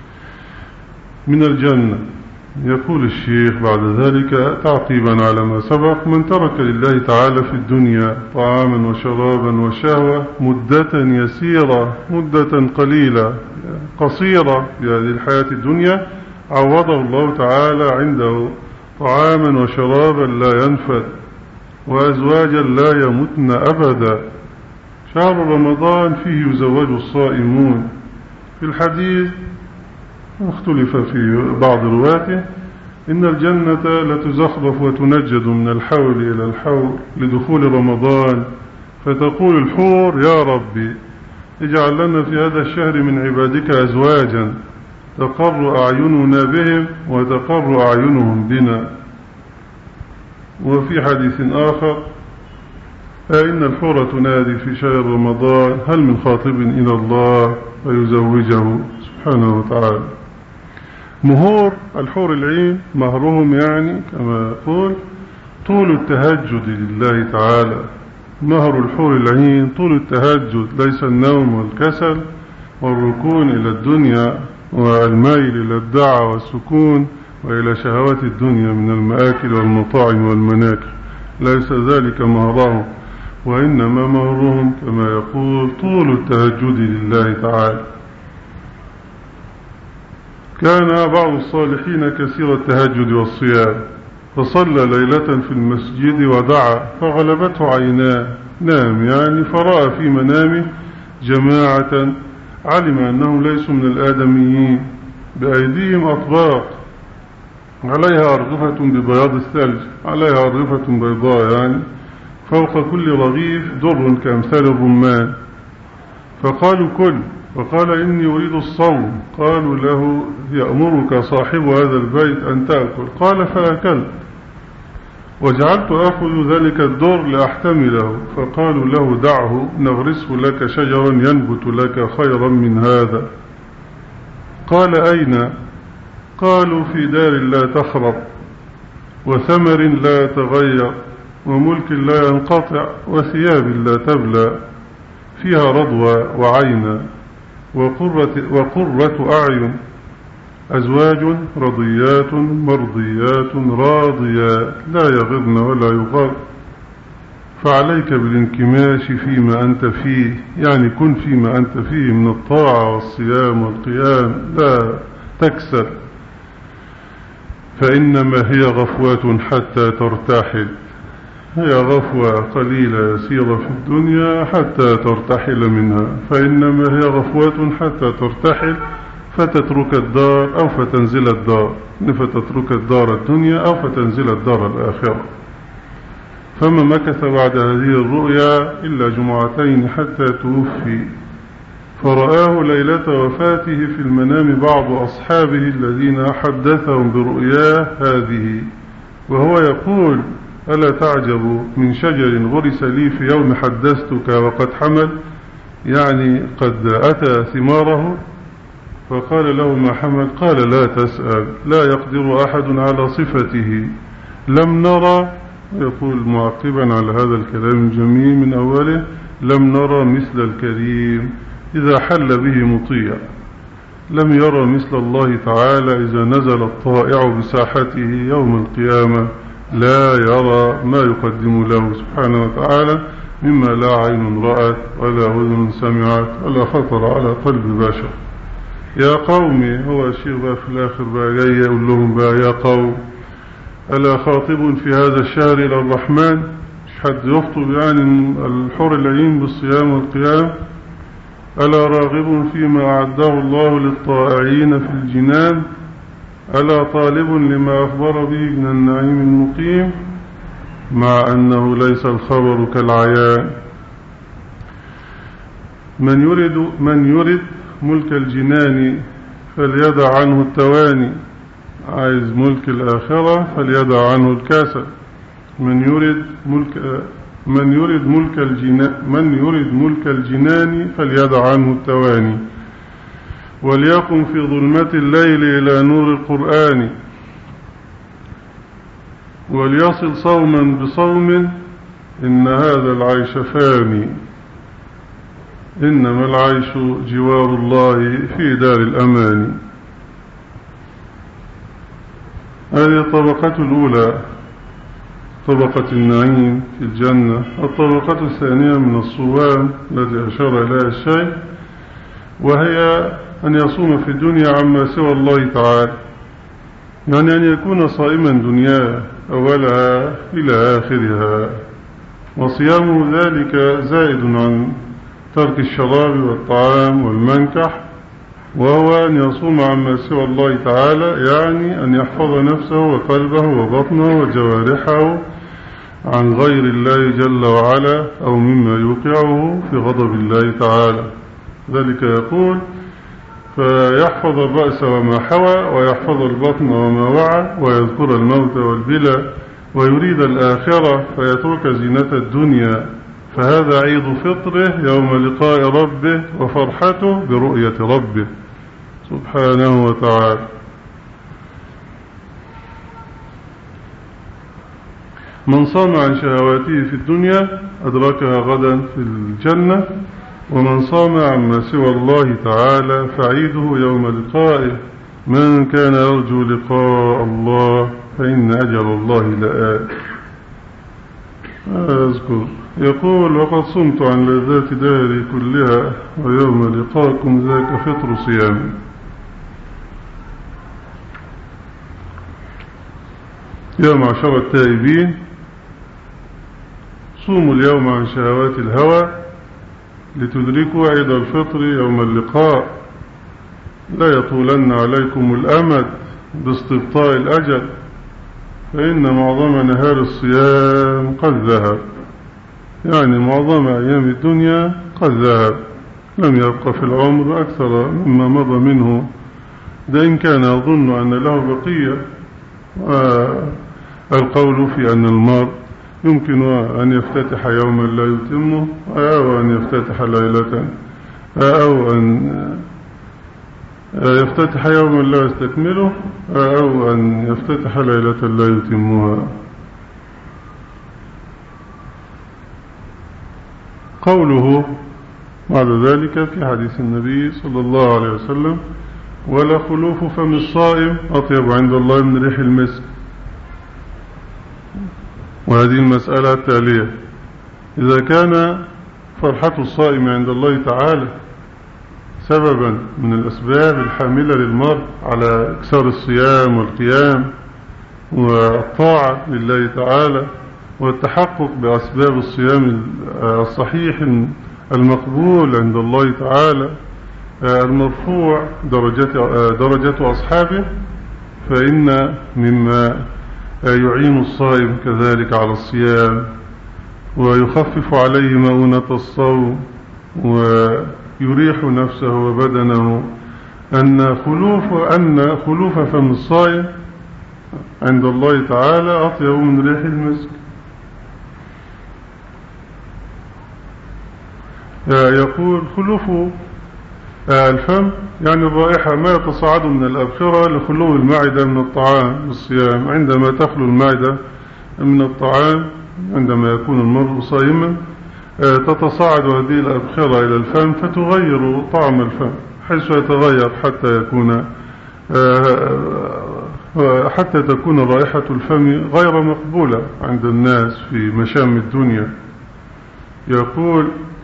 من الجنة. يقول الشيخ بعد ذلك تعقيبا على ما سبق: من ترك لله تعالى في الدنيا طعاما وشرابا وشهوة مدة يسيرة، مدة قليلة قصيرة في هذه الحياة الدنيا، عوضه الله تعالى عنده طعاما وشرابا لا ينفد، وأزواجا لا يمتن أبدا. شهر رمضان فيه يزوج الصائمون. في الحديث اختلف في بعض رواته إن الجنة لتزخرف وتنجد من الحول إلى الحول لدخول رمضان، فتقول الحور: يا ربي اجعل لنا في هذا الشهر من عبادك أزواجا تقر أعيننا بهم وتقر أعينهم بنا. وفي حديث آخر: إن الحور تنادي في شهر رمضان: هل من خاطب إلى الله فيزوجه سبحانه وتعالى. مهور الحور العين مهرهم يعني كما يقول طول التهجد لله تعالى. مهر الحور العين طول التهجد، ليس النوم والكسل والركون إلى الدنيا والميل إلى الدعوة والسكون وإلى شهوات الدنيا من المآكل والمطاعم والمناكل، ليس ذلك مهرهم، وإنما مهرهم كما يقول طول التهجد لله تعالى. كان بعض الصالحين كثير التهجد والصيام، فصلى ليلة في المسجد ودعا فغلبته عيناه، نام يعني، فرأى في منامه جماعة علم أنهم ليسوا من الآدميين، بأيديهم أطباق عليها أرغفة ببياض الثلج، عليها أرغفة بيضاء يعني، فوق كل رغيف در كأمثال الرمان، فقالوا كل، فقال إني أريد الصوم، قالوا له يأمرك صاحب هذا البيت أن تأكل، قال فأكلت، وجعلت أخذ ذلك الدر لأحتمله، فقالوا له دعه نغرسه لك شجرا ينبت لك خيرا من هذا، قال أين؟ قالوا في دار لا تخرب، وثمر لا يتغير، وملك لا ينقطع، وثياب لا تبلى، فيها رضوى وعينا وقرة, وقرة أعين، أزواج رضيات مرضيات راضيات لا يغضن ولا يغض، فعليك بالانكماش فيما أنت فيه، يعني كن فيما أنت فيه من الطاعة والصيام والقيام، لا تكسل، فإنما هي غفوة حتى ترتحل، هي غفوة قليلة يسيرة في الدنيا حتى ترتحل منها، فإنما هي غفوة حتى ترتحل فتترك الدار أو فتنزل الدار، فتترك الدار الدنيا أو فتنزل الدار الآخرة. فما مكث بعد هذه الرؤيا إلا جمعتين حتى توفي، فرآه ليلة وفاته في المنام بعض أصحابه الذين حدثهم برؤياه هذه، وهو يقول ألا تعجب من شجر غرس لي في يوم حدثتك وقد حمل، يعني قد أتى ثماره، فقال له ما حمل؟ قال لا تسأل، لا يقدر أحد على صفته، لم نرى، يقول معقبا على هذا الكلام الجميل من أوله، لم نرى مثل الكريم إذا حل به مطيع، لم يرى مثل الله تعالى إذا نزل الطائع بساحته يوم القيامة، لا يرى ما يقدم له سبحانه وتعالى مما لا عين رأت ولا أذن سمعت ولا خطر على قلب بشر. يا قومي، هو الشيخ بقى في الآخر بقى جاي يقول لهم بقى يا قوم ألا خاطب في هذا الشهر إلى الرحمن، مش حد يخطب يعني الحور العين بالصيام والقيام، ألا راغب فيما أعده الله للطائعين في الجنان، ألا طالب لما أخبر به من النعيم المقيم، مع أنه ليس الخبر كالعيان. من يريد, من يريد ملك الجنان فليدع عنه التواني، عايز ملك الآخرة فليدع عنه الكاسل. من يريد ملك من يريد ملك الجنان من يريد ملك الجنان فليدع عنه التواني، وليقم في ظلمة الليل إلى نور القرآن، وليصل صوما بصوم، إن هذا العيش فاني، إنما العيش جوار الله في دار الأمان. هذه الطبقة الأولى، طبقة النعيم في الجنة. الطبقة الثانية من الصوام الذي أشار إليها الشيخ، وهي أن يصوم في الدنيا عما سوى الله تعالى، يعني أن يكون صائما دنياه أولها إلى آخرها، وصيامه ذلك زائد عن ترك الشراب والطعام والمنكح، وهو أن يصوم عما سوى الله تعالى، يعني أن يحفظ نفسه وقلبه وبطنه وجوارحه عن غير الله جل وعلا أو مما يوقعه في غضب الله تعالى. ذلك يقول فيحفظ الرأس وما حوى، ويحفظ البطن وما وعى، ويذكر الموت والبلى، ويريد الآخرة فيترك زينة الدنيا، فهذا عيد فطره يوم لقاء ربه وفرحته برؤية ربه سبحانه وتعالى. من صام عن شهواته في الدنيا أدركها غدا في الجنة، ومن صام عما سوى الله تعالى فعيده يوم لقائه من كان يرجو لقاء الله فإن أجل الله لآت. أذكر يقول وقد صمت عن لذات داري كلها ويوم لقاكم ذاك فطر صيامي. يا معشر التائبين صوموا اليوم عن شهوات الهوى لتدركوا عيد الفطر يوم اللقاء. لا يطولن عليكم الأمد باستبطاء الأجل، فإن معظم نهار الصيام قد ذهب، يعني معظم أيام الدنيا قد ذهب، لم يبقى في العمر أكثر مما مضى منه، ده إن كان يظن أن له بقية. القول في أن المرء يمكن أن يفتتح يوما لا يتمه، أو أن يفتتح ليلة، أو أن يفتتح يوما لا يستكمله، أو أن يفتتح ليلة لا يتمها. قوله بعد ذلك في حديث النبي صلى الله عليه وسلم ولا خلوف فم الصائم أطيب عند الله من ريح المسك. وهذه المسألة التالية: إذا كان فرحة الصائم عند الله تعالى سببا من الأسباب الحاملة للمرء على إكثار الصيام والقيام والطاعة لله تعالى والتحقق بأسباب الصيام الصحيح المقبول عند الله تعالى المرفوع درجة, درجة أصحابه، فإن مما يعين الصائم كذلك على الصيام ويخفف عليه مؤونة الصوم ويريح نفسه وبدنه أن خلوف, أن خلوف فم الصائم عند الله تعالى أطيب من ريح المسك. يقول خلوف الفم يعني الرائحة ما يتصاعد من الأبخرة لخلو المعدة من الطعام بالصيام. عندما تخلو المعدة من الطعام عندما يكون المرء صائما تتصاعد هذه الأبخرة إلى الفم فتغير طعم الفم حيث يتغير حتى يكون حتى تكون رائحة الفم غير مقبولة عند الناس في مشام الدنيا. يقول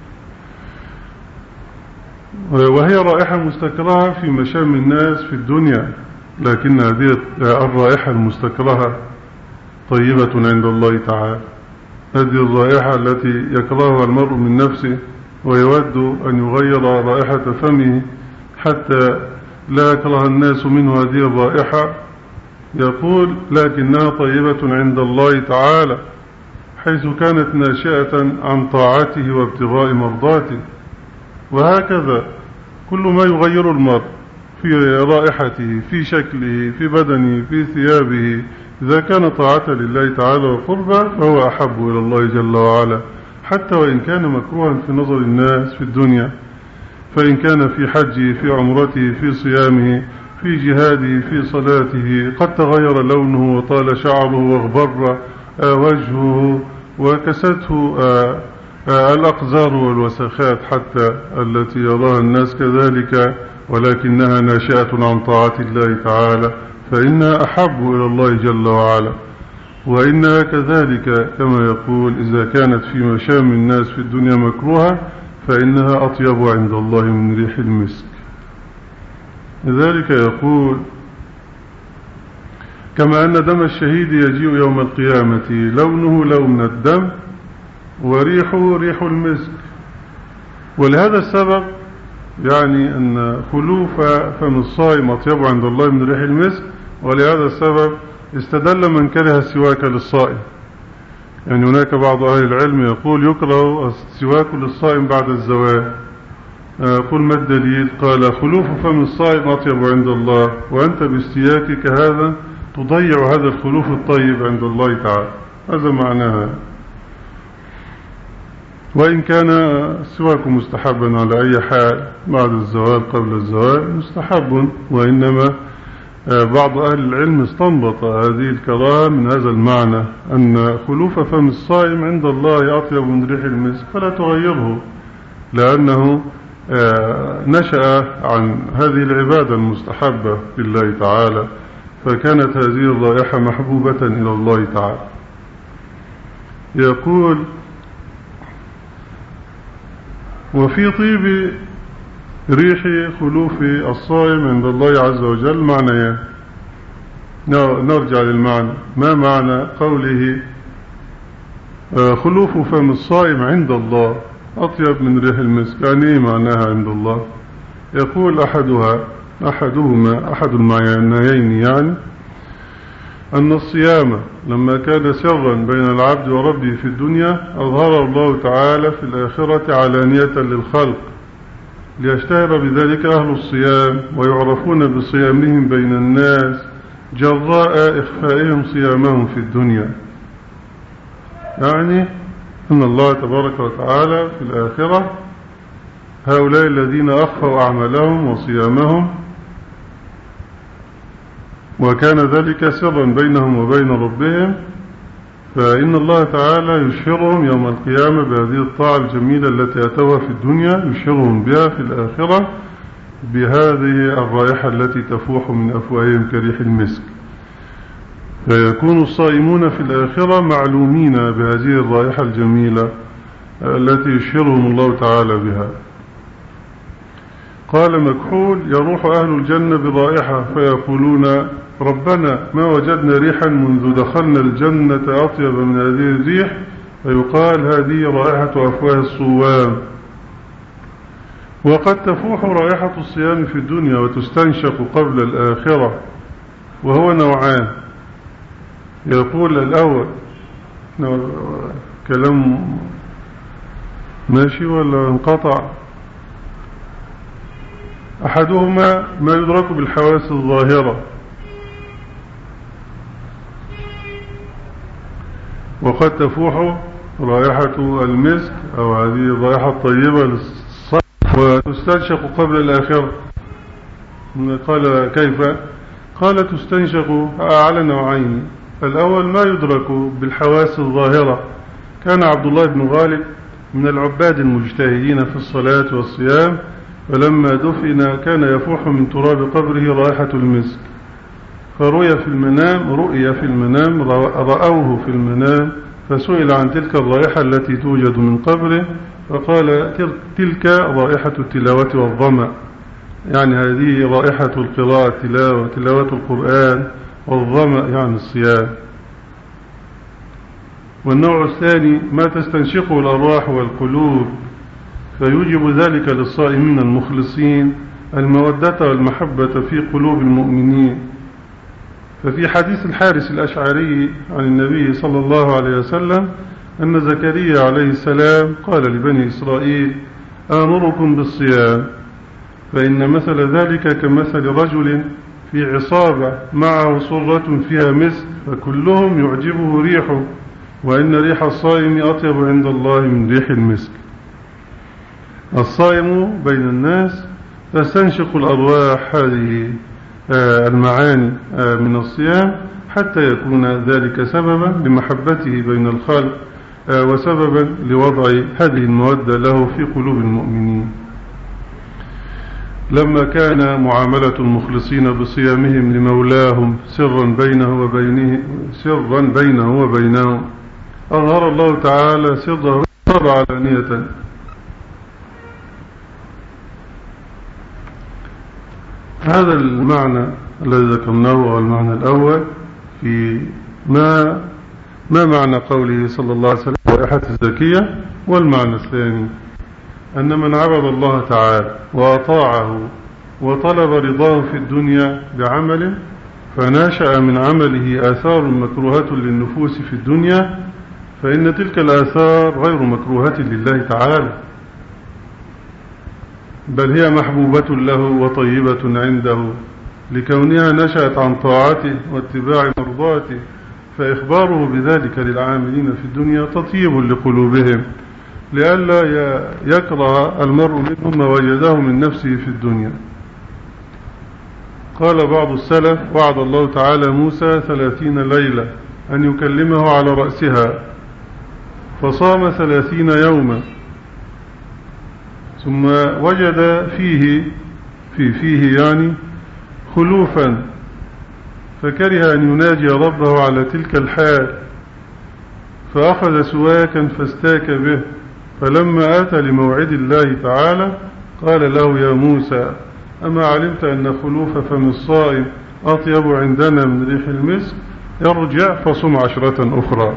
وهي رائحة مستكرهة في مشام الناس في الدنيا، لكن هذه الرائحة المستكرهة طيبة عند الله تعالى. هذه الرائحة التي يكرهها المرء من نفسه ويود أن يغير رائحة فمه حتى لا يكره الناس منه هذه الرائحة، يقول لكنها طيبة عند الله تعالى حيث كانت ناشئة عن طاعته وابتغاء مرضاته. وهكذا كل ما يغير المرء في رائحته في شكله في بدنه في ثيابه إذا كان طاعة لله تعالى وقربه فهو أحب إلى الله جل وعلا، حتى وإن كان مكروها في نظر الناس في الدنيا. فإن كان في حجه في عمرته في صيامه في جهاده في صلاته قد تغير لونه وطال شعره واغبر وجهه وكسته الأقذار والوسخات حتى التي يراها الناس كذلك، ولكنها ناشئة عن طاعة الله تعالى فإنها أحب إلى الله جل وعلا. وإنها كذلك كما يقول إذا كانت في مشام الناس في الدنيا مكروهة فإنها أطيب عند الله من ريح المسك. لذلك يقول كما أن دم الشهيد يجيء يوم القيامة لونه لون الدم وريحه ريح المسك. ولهذا السبب يعني أن خلوف فم الصائم أطيب عند الله من ريح المسك. ولهذا السبب استدل من كره السواك للصائم. يعني هناك بعض أهل العلم يقول يكره السواك للصائم بعد الزوال. قل ما الدليل؟ قال خلوف فم الصائم أطيب عند الله، وأنت باستياكك هذا تضيع هذا الخلوف الطيب عند الله تعالى. هذا معناها. وإن كان السواك مستحبا على أي حال بعد الزوال قبل الزوال مستحب، وإنما بعض أهل العلم استنبط هذه الكراهة من هذا المعنى أن خلوف فم الصائم عند الله أطيب من ريح المسك، فلا تغيره، لأنه نشأ عن هذه العبادة المستحبة لله تعالى، فكانت هذه الرائحة محبوبة إلى الله تعالى. يقول: وفي طيب ريح خلوف الصائم عند الله عز وجل معنيان. نرجع للمعنى. ما معنى قوله خلوف فم الصائم عند الله أطيب من ريح المسك؟ يعني إيه معناها عند الله؟ يقول أحدها أحدهما أحد المعنيين يعني أن الصيام لما كان سرا بين العبد وربه في الدنيا أظهر الله تعالى في الآخرة علانية للخلق ليشتهر بذلك أهل الصيام ويعرفون بصيامهم بين الناس جراء إخفائهم صيامهم في الدنيا. يعني أن الله تبارك وتعالى في الآخرة هؤلاء الذين أخفوا أعمالهم وصيامهم وكان ذلك سرا بينهم وبين ربهم، فإن الله تعالى يشهرهم يوم القيامة بهذه الطاعة الجميلة التي أتوها في الدنيا، يشهرهم بها في الآخرة بهذه الرائحة التي تفوح من أفواههم كريح المسك. فيكون الصائمون في الآخرة معلومين بهذه الرائحة الجميلة التي يشهرهم الله تعالى بها. قال مكحول: يروح أهل الجنة برائحة فيقولون: ربنا ما وجدنا ريحا منذ دخلنا الجنة أطيب من هذه الريح، فيقال: هذه رائحة أفواه الصوام. وقد تفوح رائحة الصيام في الدنيا وتستنشق قبل الآخرة، وهو نوعان. يقول الأول كلام ماشي ولا انقطع؟ أحدهما ما يدرك بالحواس الظاهرة، وقد تفوح رائحة المسك أو هذه الرائحة الطيبة للصيام وتستنشق قبل الآخرة. قال: كيف؟ قال: تستنشق على نوعين. الأول ما يدرك بالحواس الظاهرة. كان عبد الله بن غالب من العباد المجتهدين في الصلاة والصيام، فلما دفن كان يفوح من تراب قبره رائحة المسك، فرؤي في المنام رؤي في المنام رأوه في المنام، فسئل عن تلك الرائحة التي توجد من قبره، فقال: تلك رائحة التلاوة والظمأ، يعني هذه رائحة القراءة تلاوة تلاوة القرآن، والظمأ يعني الصيام. والنوع الثاني ما تستنشقه الأرواح والقلوب، فيوجب ذلك للصائمين المخلصين المودة والمحبة في قلوب المؤمنين. ففي حديث الحارث الأشعري عن النبي صلى الله عليه وسلم أن زكريا عليه السلام قال لبني إسرائيل: آمركم بالصيام، فإن مثل ذلك كمثل رجل في عصابة معه صرة فيها مسك، فكلهم يعجبه ريحه، وإن ريح الصائم أطيب عند الله من ريح المسك. الصائم بين الناس تستنشق الأرواح هذه المعاني من الصيام حتى يكون ذلك سببا لمحبته بين الخلق وسببا لوضع هذه المودة له في قلوب المؤمنين. لما كان معاملة المخلصين بصيامهم لمولاهم سرا بينه وبينه سرا بينه وبينهم أظهر الله تعالى سره علانية. هذا المعنى الذي ذكرناه هو المعنى الأول في ما ما معنى قوله صلى الله عليه وسلم رائحة الزكية. والمعنى الثاني أن من عبد الله تعالى وأطاعه وطلب رضاه في الدنيا بعمل فناشأ من عمله آثار مكروهة للنفوس في الدنيا، فإن تلك الآثار غير مكروهة لله تعالى، بل هي محبوبة له وطيبة عنده لكونها نشأت عن طاعته واتباع مرضاته، فإخباره بذلك للعاملين في الدنيا تطيب لقلوبهم لئلا يكره المرء منهم ما وجده من نفسه في الدنيا. قال بعض السلف: وعد الله تعالى موسى ثلاثين ليلة أن يكلمه على رأسها، فصام ثلاثين يوما ثم وجد فيه في فيه يعني خلوفا، فكره أن يناجي ربه على تلك الحال، فأخذ سواكا فاستاك به، فلما أتى لموعد الله تعالى قال له: يا موسى، أما علمت أن خلوف فم الصائم أطيب عندنا من ريح المسك؟ ارجع فصم عشرة أخرى.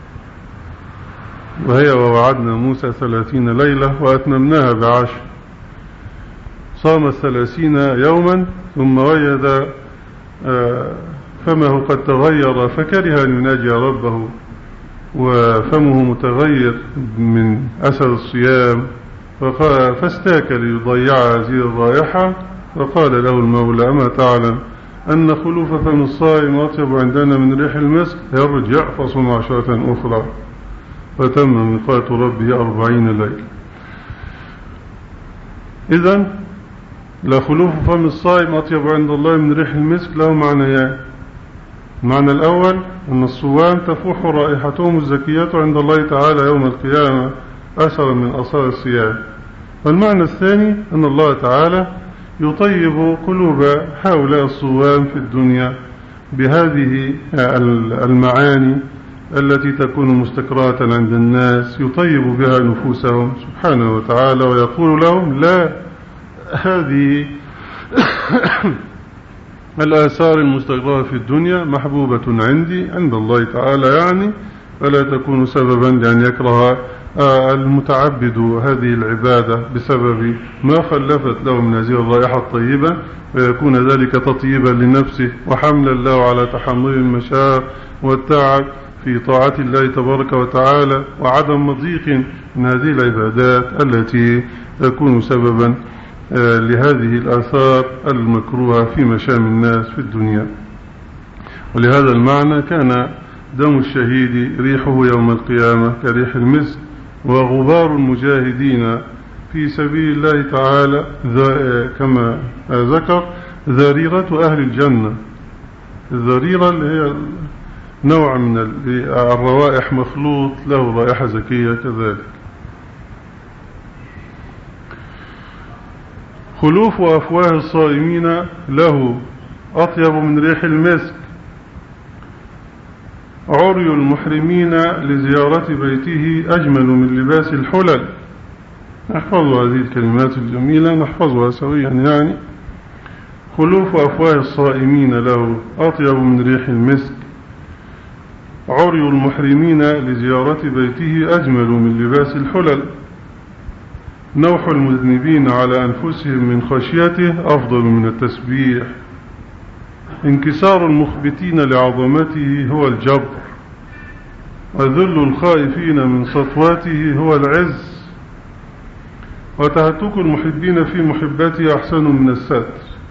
وهي ووعدنا موسى ثلاثين ليلة وأتممناها بعشر. صام الثلاثين يوما ثم وجد فمه قد تغير، فكره أن يناجي ربه وفمه متغير من أثر الصيام، فاستاك ليضيع هذه الرائحة، فقال له المولى: أما تعلم أن خلوف فم الصائم أطيب عندنا من ريح المسك؟ يرجع فصم عشرة أخرى. فتم ميقات ربه أربعين ليلة. إذن لا خلوف فم الصائم أطيب عند الله من ريح المسك له معنيان. المعنى الأول أن الصوام تفوح رائحتهم الزكية عند الله تعالى يوم القيامة أثرا من آثار الصيام. والمعنى الثاني أن الله تعالى يطيب قلوب هؤلاء الصوام في الدنيا بهذه المعاني التي تكون مستكرهة عند الناس، يطيب بها نفوسهم سبحانه وتعالى، ويقول لهم: لا، هذه الآثار المستكرهة في الدنيا محبوبة عندي عند الله تعالى، يعني فلا تكون سببا لأن يكره المتعبد هذه العبادة بسبب ما خلفت له من هذه الرائحة الطيبة، ويكون ذلك تطيبا لنفسه وحملا له على تحمل المشاق والتعب في طاعة الله تبارك وتعالى، وعدم مضيق من هذه العبادات التي تكون سببا لهذه الآثار المكروهة في مشام الناس في الدنيا. ولهذا المعنى كان دم الشهيد ريحه يوم القيامة كريح المسك، وغبار المجاهدين في سبيل الله تعالى كما ذكر ذريرة أهل الجنة. الذريرة اللي هي نوع من الروائح مخلوط له رائحة زكية كذلك. خلوف أفواه الصائمين له أطيب من ريح المسك. عري المحرمين لزيارة بيته أجمل من لباس الحلل. نحفظوا هذه الكلمات الجميلة، نحفظها سويا يعني. خلوف أفواه الصائمين له أطيب من ريح المسك. عري المحرمين لزيارة بيته أجمل من لباس الحلل. نوح المذنبين على أنفسهم من خشيته أفضل من التسبيح. انكسار المخبتين لعظمته هو الجبر، وذل الخائفين من سطواته هو العز، وتهتك المحبين في محبته أحسن من الستر،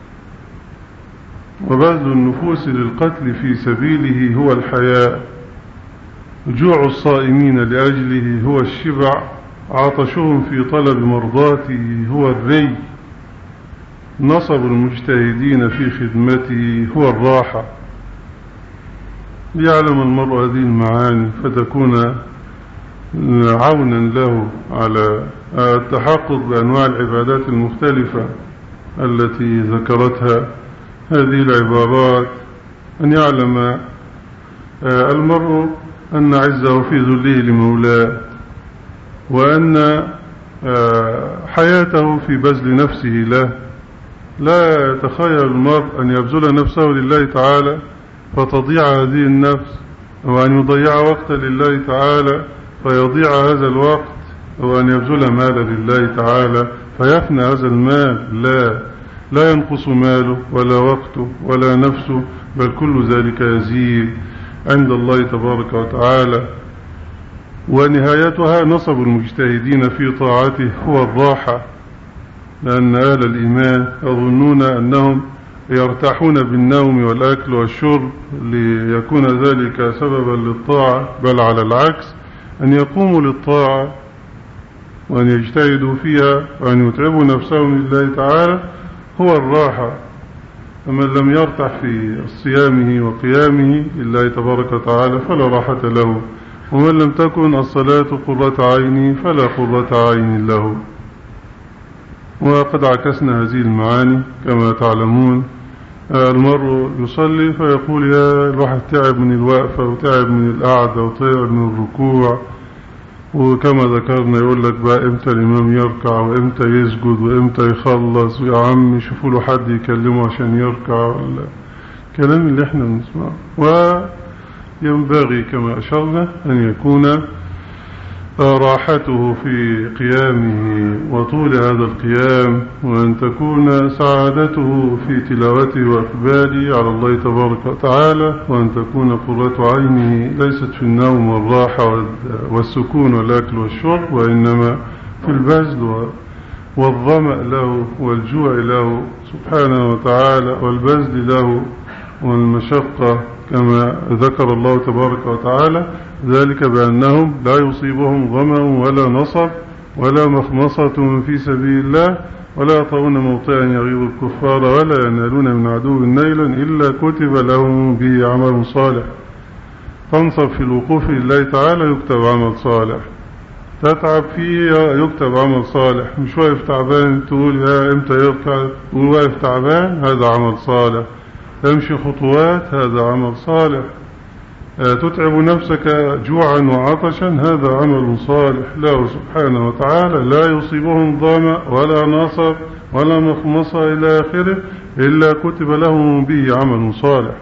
وبذل النفوس للقتل في سبيله هو الحياء، جوع الصائمين لأجله هو الشبع، عطشهم في طلب مرضاته هو الري، نصب المجتهدين في خدمته هو الراحة. ليعلم المرء هذه المعاني فتكون عونا له على التحقق بأنواع العبادات المختلفة التي ذكرتها هذه العبارات. أن يعلم المرء أن عزه في ذله لمولاه، وأن حياته في بذل نفسه له. لا يتخيل المرء أن يبذل نفسه لله تعالى فتضيع هذه النفس، وأن يضيع وقتا لله تعالى فيضيع هذا الوقت، وأن يبذل مالا لله تعالى فيفنى هذا المال. لا لا ينقص ماله ولا وقته ولا نفسه، بل كل ذلك يزيد عند الله تبارك وتعالى. ونهايتها نصب المجتهدين في طاعته هو الراحة، لأن أهل الإيمان يظنون أنهم يرتاحون بالنوم والأكل والشرب ليكون ذلك سببا للطاعة، بل على العكس، أن يقوموا للطاعة وأن يجتهدوا فيها وأن يتعبوا نفسهم لله تعالى هو الراحة. فمن لم يرتاح في صيامه وقيامه لله تبارك وتعالى فلا راحة له، ومن لم تكن الصلاة قرة عينه فلا قرة عين له. وقد عكسنا هذه المعاني كما تعلمون. المرء يصلي فيقول يا الواحد تعب من الوقفة وتعب من القعدة وتعب من الركوع، وكما ذكرنا يقول لك بقى امتى الإمام يركع وامتى يسجد وامتى يخلص، ويا عم شوفوا له حد يكلمه عشان يركع، ولا الكلام اللي احنا بنسمعه. وينبغي كما أشرنا أن يكون راحته في قيامه وطول هذا القيام، وأن تكون سعادته في تلاوته وإقباله على الله تبارك وتعالى، وأن تكون قرة عينه ليست في النوم والراحة والسكون والأكل والشرب، وإنما في البذل والظمأ له والجوع له سبحانه وتعالى والبذل له والمشقة، كما ذكر الله تبارك وتعالى ذلك بأنهم لا يصيبهم ظمأ ولا نصب ولا مخمصة في سبيل الله ولا يطؤون موطئا يغيظ الكفار ولا ينالون من عدو نيلا إلا كتب لهم به عمل صالح. تنصب في الوقوف لله تعالى يكتب عمل صالح، تتعب فيه يكتب عمل صالح، مش واقف تعبان تقول يا امتى يركع، تقول واقف تعبان هذا عمل صالح، تمشي خطوات هذا عمل صالح، تتعب نفسك جوعا وعطشا هذا عمل صالح له سبحانه وتعالى، لا يصيبهم ظمأ ولا نصب ولا مخمصة إلى آخره إلا كتب لهم به عمل صالح.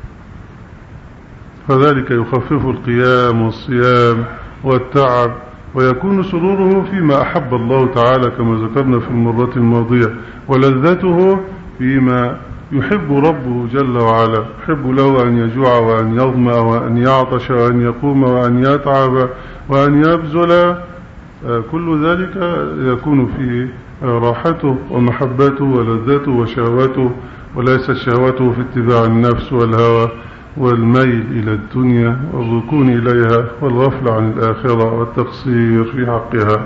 فذلك يخفف القيام والصيام والتعب، ويكون سروره فيما أحب الله تعالى كما ذكرنا في المرة الماضية، ولذته فيما يحب ربه جل وعلا، يحب له أن يجوع وأن يظمأ وأن يعطش وأن يقوم وأن يتعب وأن يبذل، كل ذلك يكون في راحته ومحبته ولذته وشهوته، وليس شهوته في اتباع النفس والهوى والميل إلى الدنيا والركون إليها والغفل عن الآخرة والتقصير في حقها.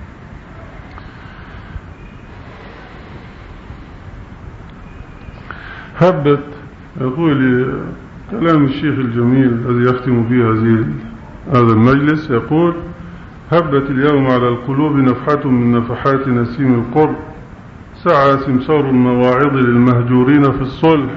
هبت، يقول كلام الشيخ الجميل الذي يختم به هذه هذا المجلس، يقول هبت اليوم على القلوب نفحة من نفحات نسيم القرب، سعى سمسار المواعظ للمهجورين في الصلح.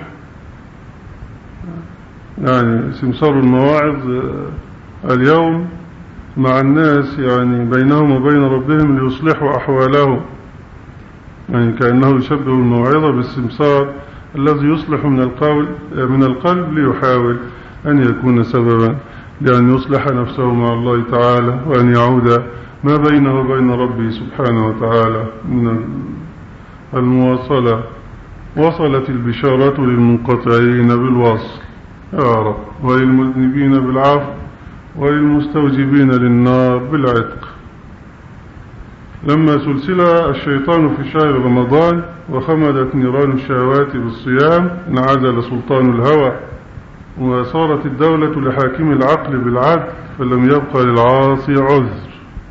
يعني سمسار المواعظ اليوم مع الناس، يعني بينهم وبين ربهم ليصلحوا أحوالهم، يعني كأنه يشبه الموعظة بالسمسار الذي يصلح من القول من القلب ليحاول أن يكون سببا لأن يصلح نفسه مع الله تعالى، وأن يعود ما بينه وبين ربه سبحانه وتعالى من المواصلة. وصلت البشارة للمنقطعين بالوصل يا رب، وللمذنبين بالعفو، وللمستوجبين للنار بالعتق. لما سلسل الشيطان في شهر رمضان وخمدت نيران الشهوات بالصيام انعزل سلطان الهوى، وصارت الدولة لحاكم العقل بالعدل، فلم يبقى للعاصي عذر.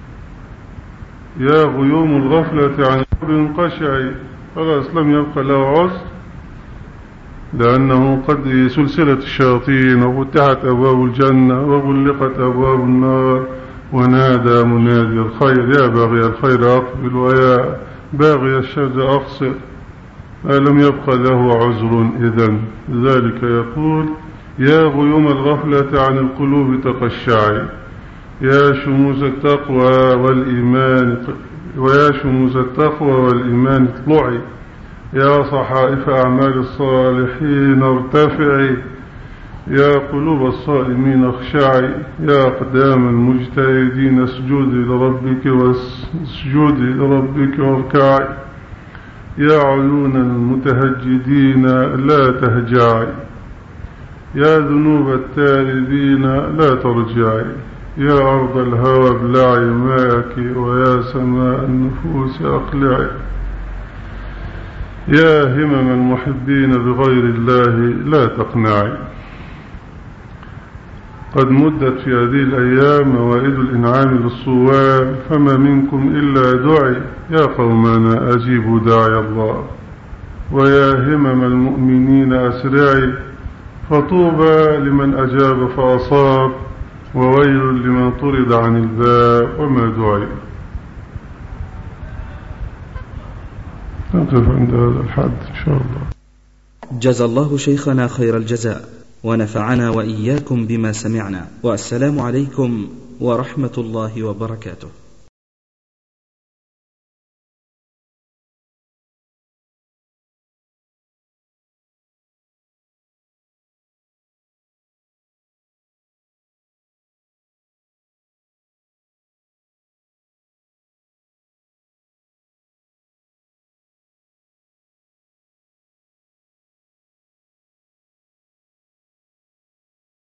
يا غيوم الغفلة عن انقشعي، خلاص لم يبقى له عذر، لأنه قد سلسلت الشياطين وفتحت أبواب الجنة وغلقت أبواب النار، ونادى منادي الخير يا باغي الخير أقبل ويا باغي الشر أقصر، ما لم يبقى له عذر. إذن ذلك يقول يا غيوم الغفلة عن القلوب تقشعي، يا شموس التقوى والإيمان ويا شموس التقوى والإيمان اطلعي، يا صحائف أعمال الصالحين ارتفعي، يا قلوب الصائمين اخشعي، يا أقدام المجتهدين اسجدي لربك واسجدي لربك واركعي، يا عيون المتهجدين لا تهجعي، يا ذنوب التائبين لا ترجعي، يا أرض الهوى ابلعي ماءك، ويا سماء النفوس أقلعي، يا همم المحبين بغير الله لا تقنعي. قد مدت في هذه الأيام موائد الإنعام للصوام، فما منكم إلا دعي، يا قومنا أجيبوا داعي الله، ويا همم المؤمنين أسرعي، فطوبى لمن أجاب فأصاب، وويل لمن طرد عن الباب وما دعي. نقف عند هذا الحد إن شاء الله. جزا الله شيخنا خير الجزاء ونفعنا وإياكم بما سمعنا، والسلام عليكم ورحمة الله وبركاته.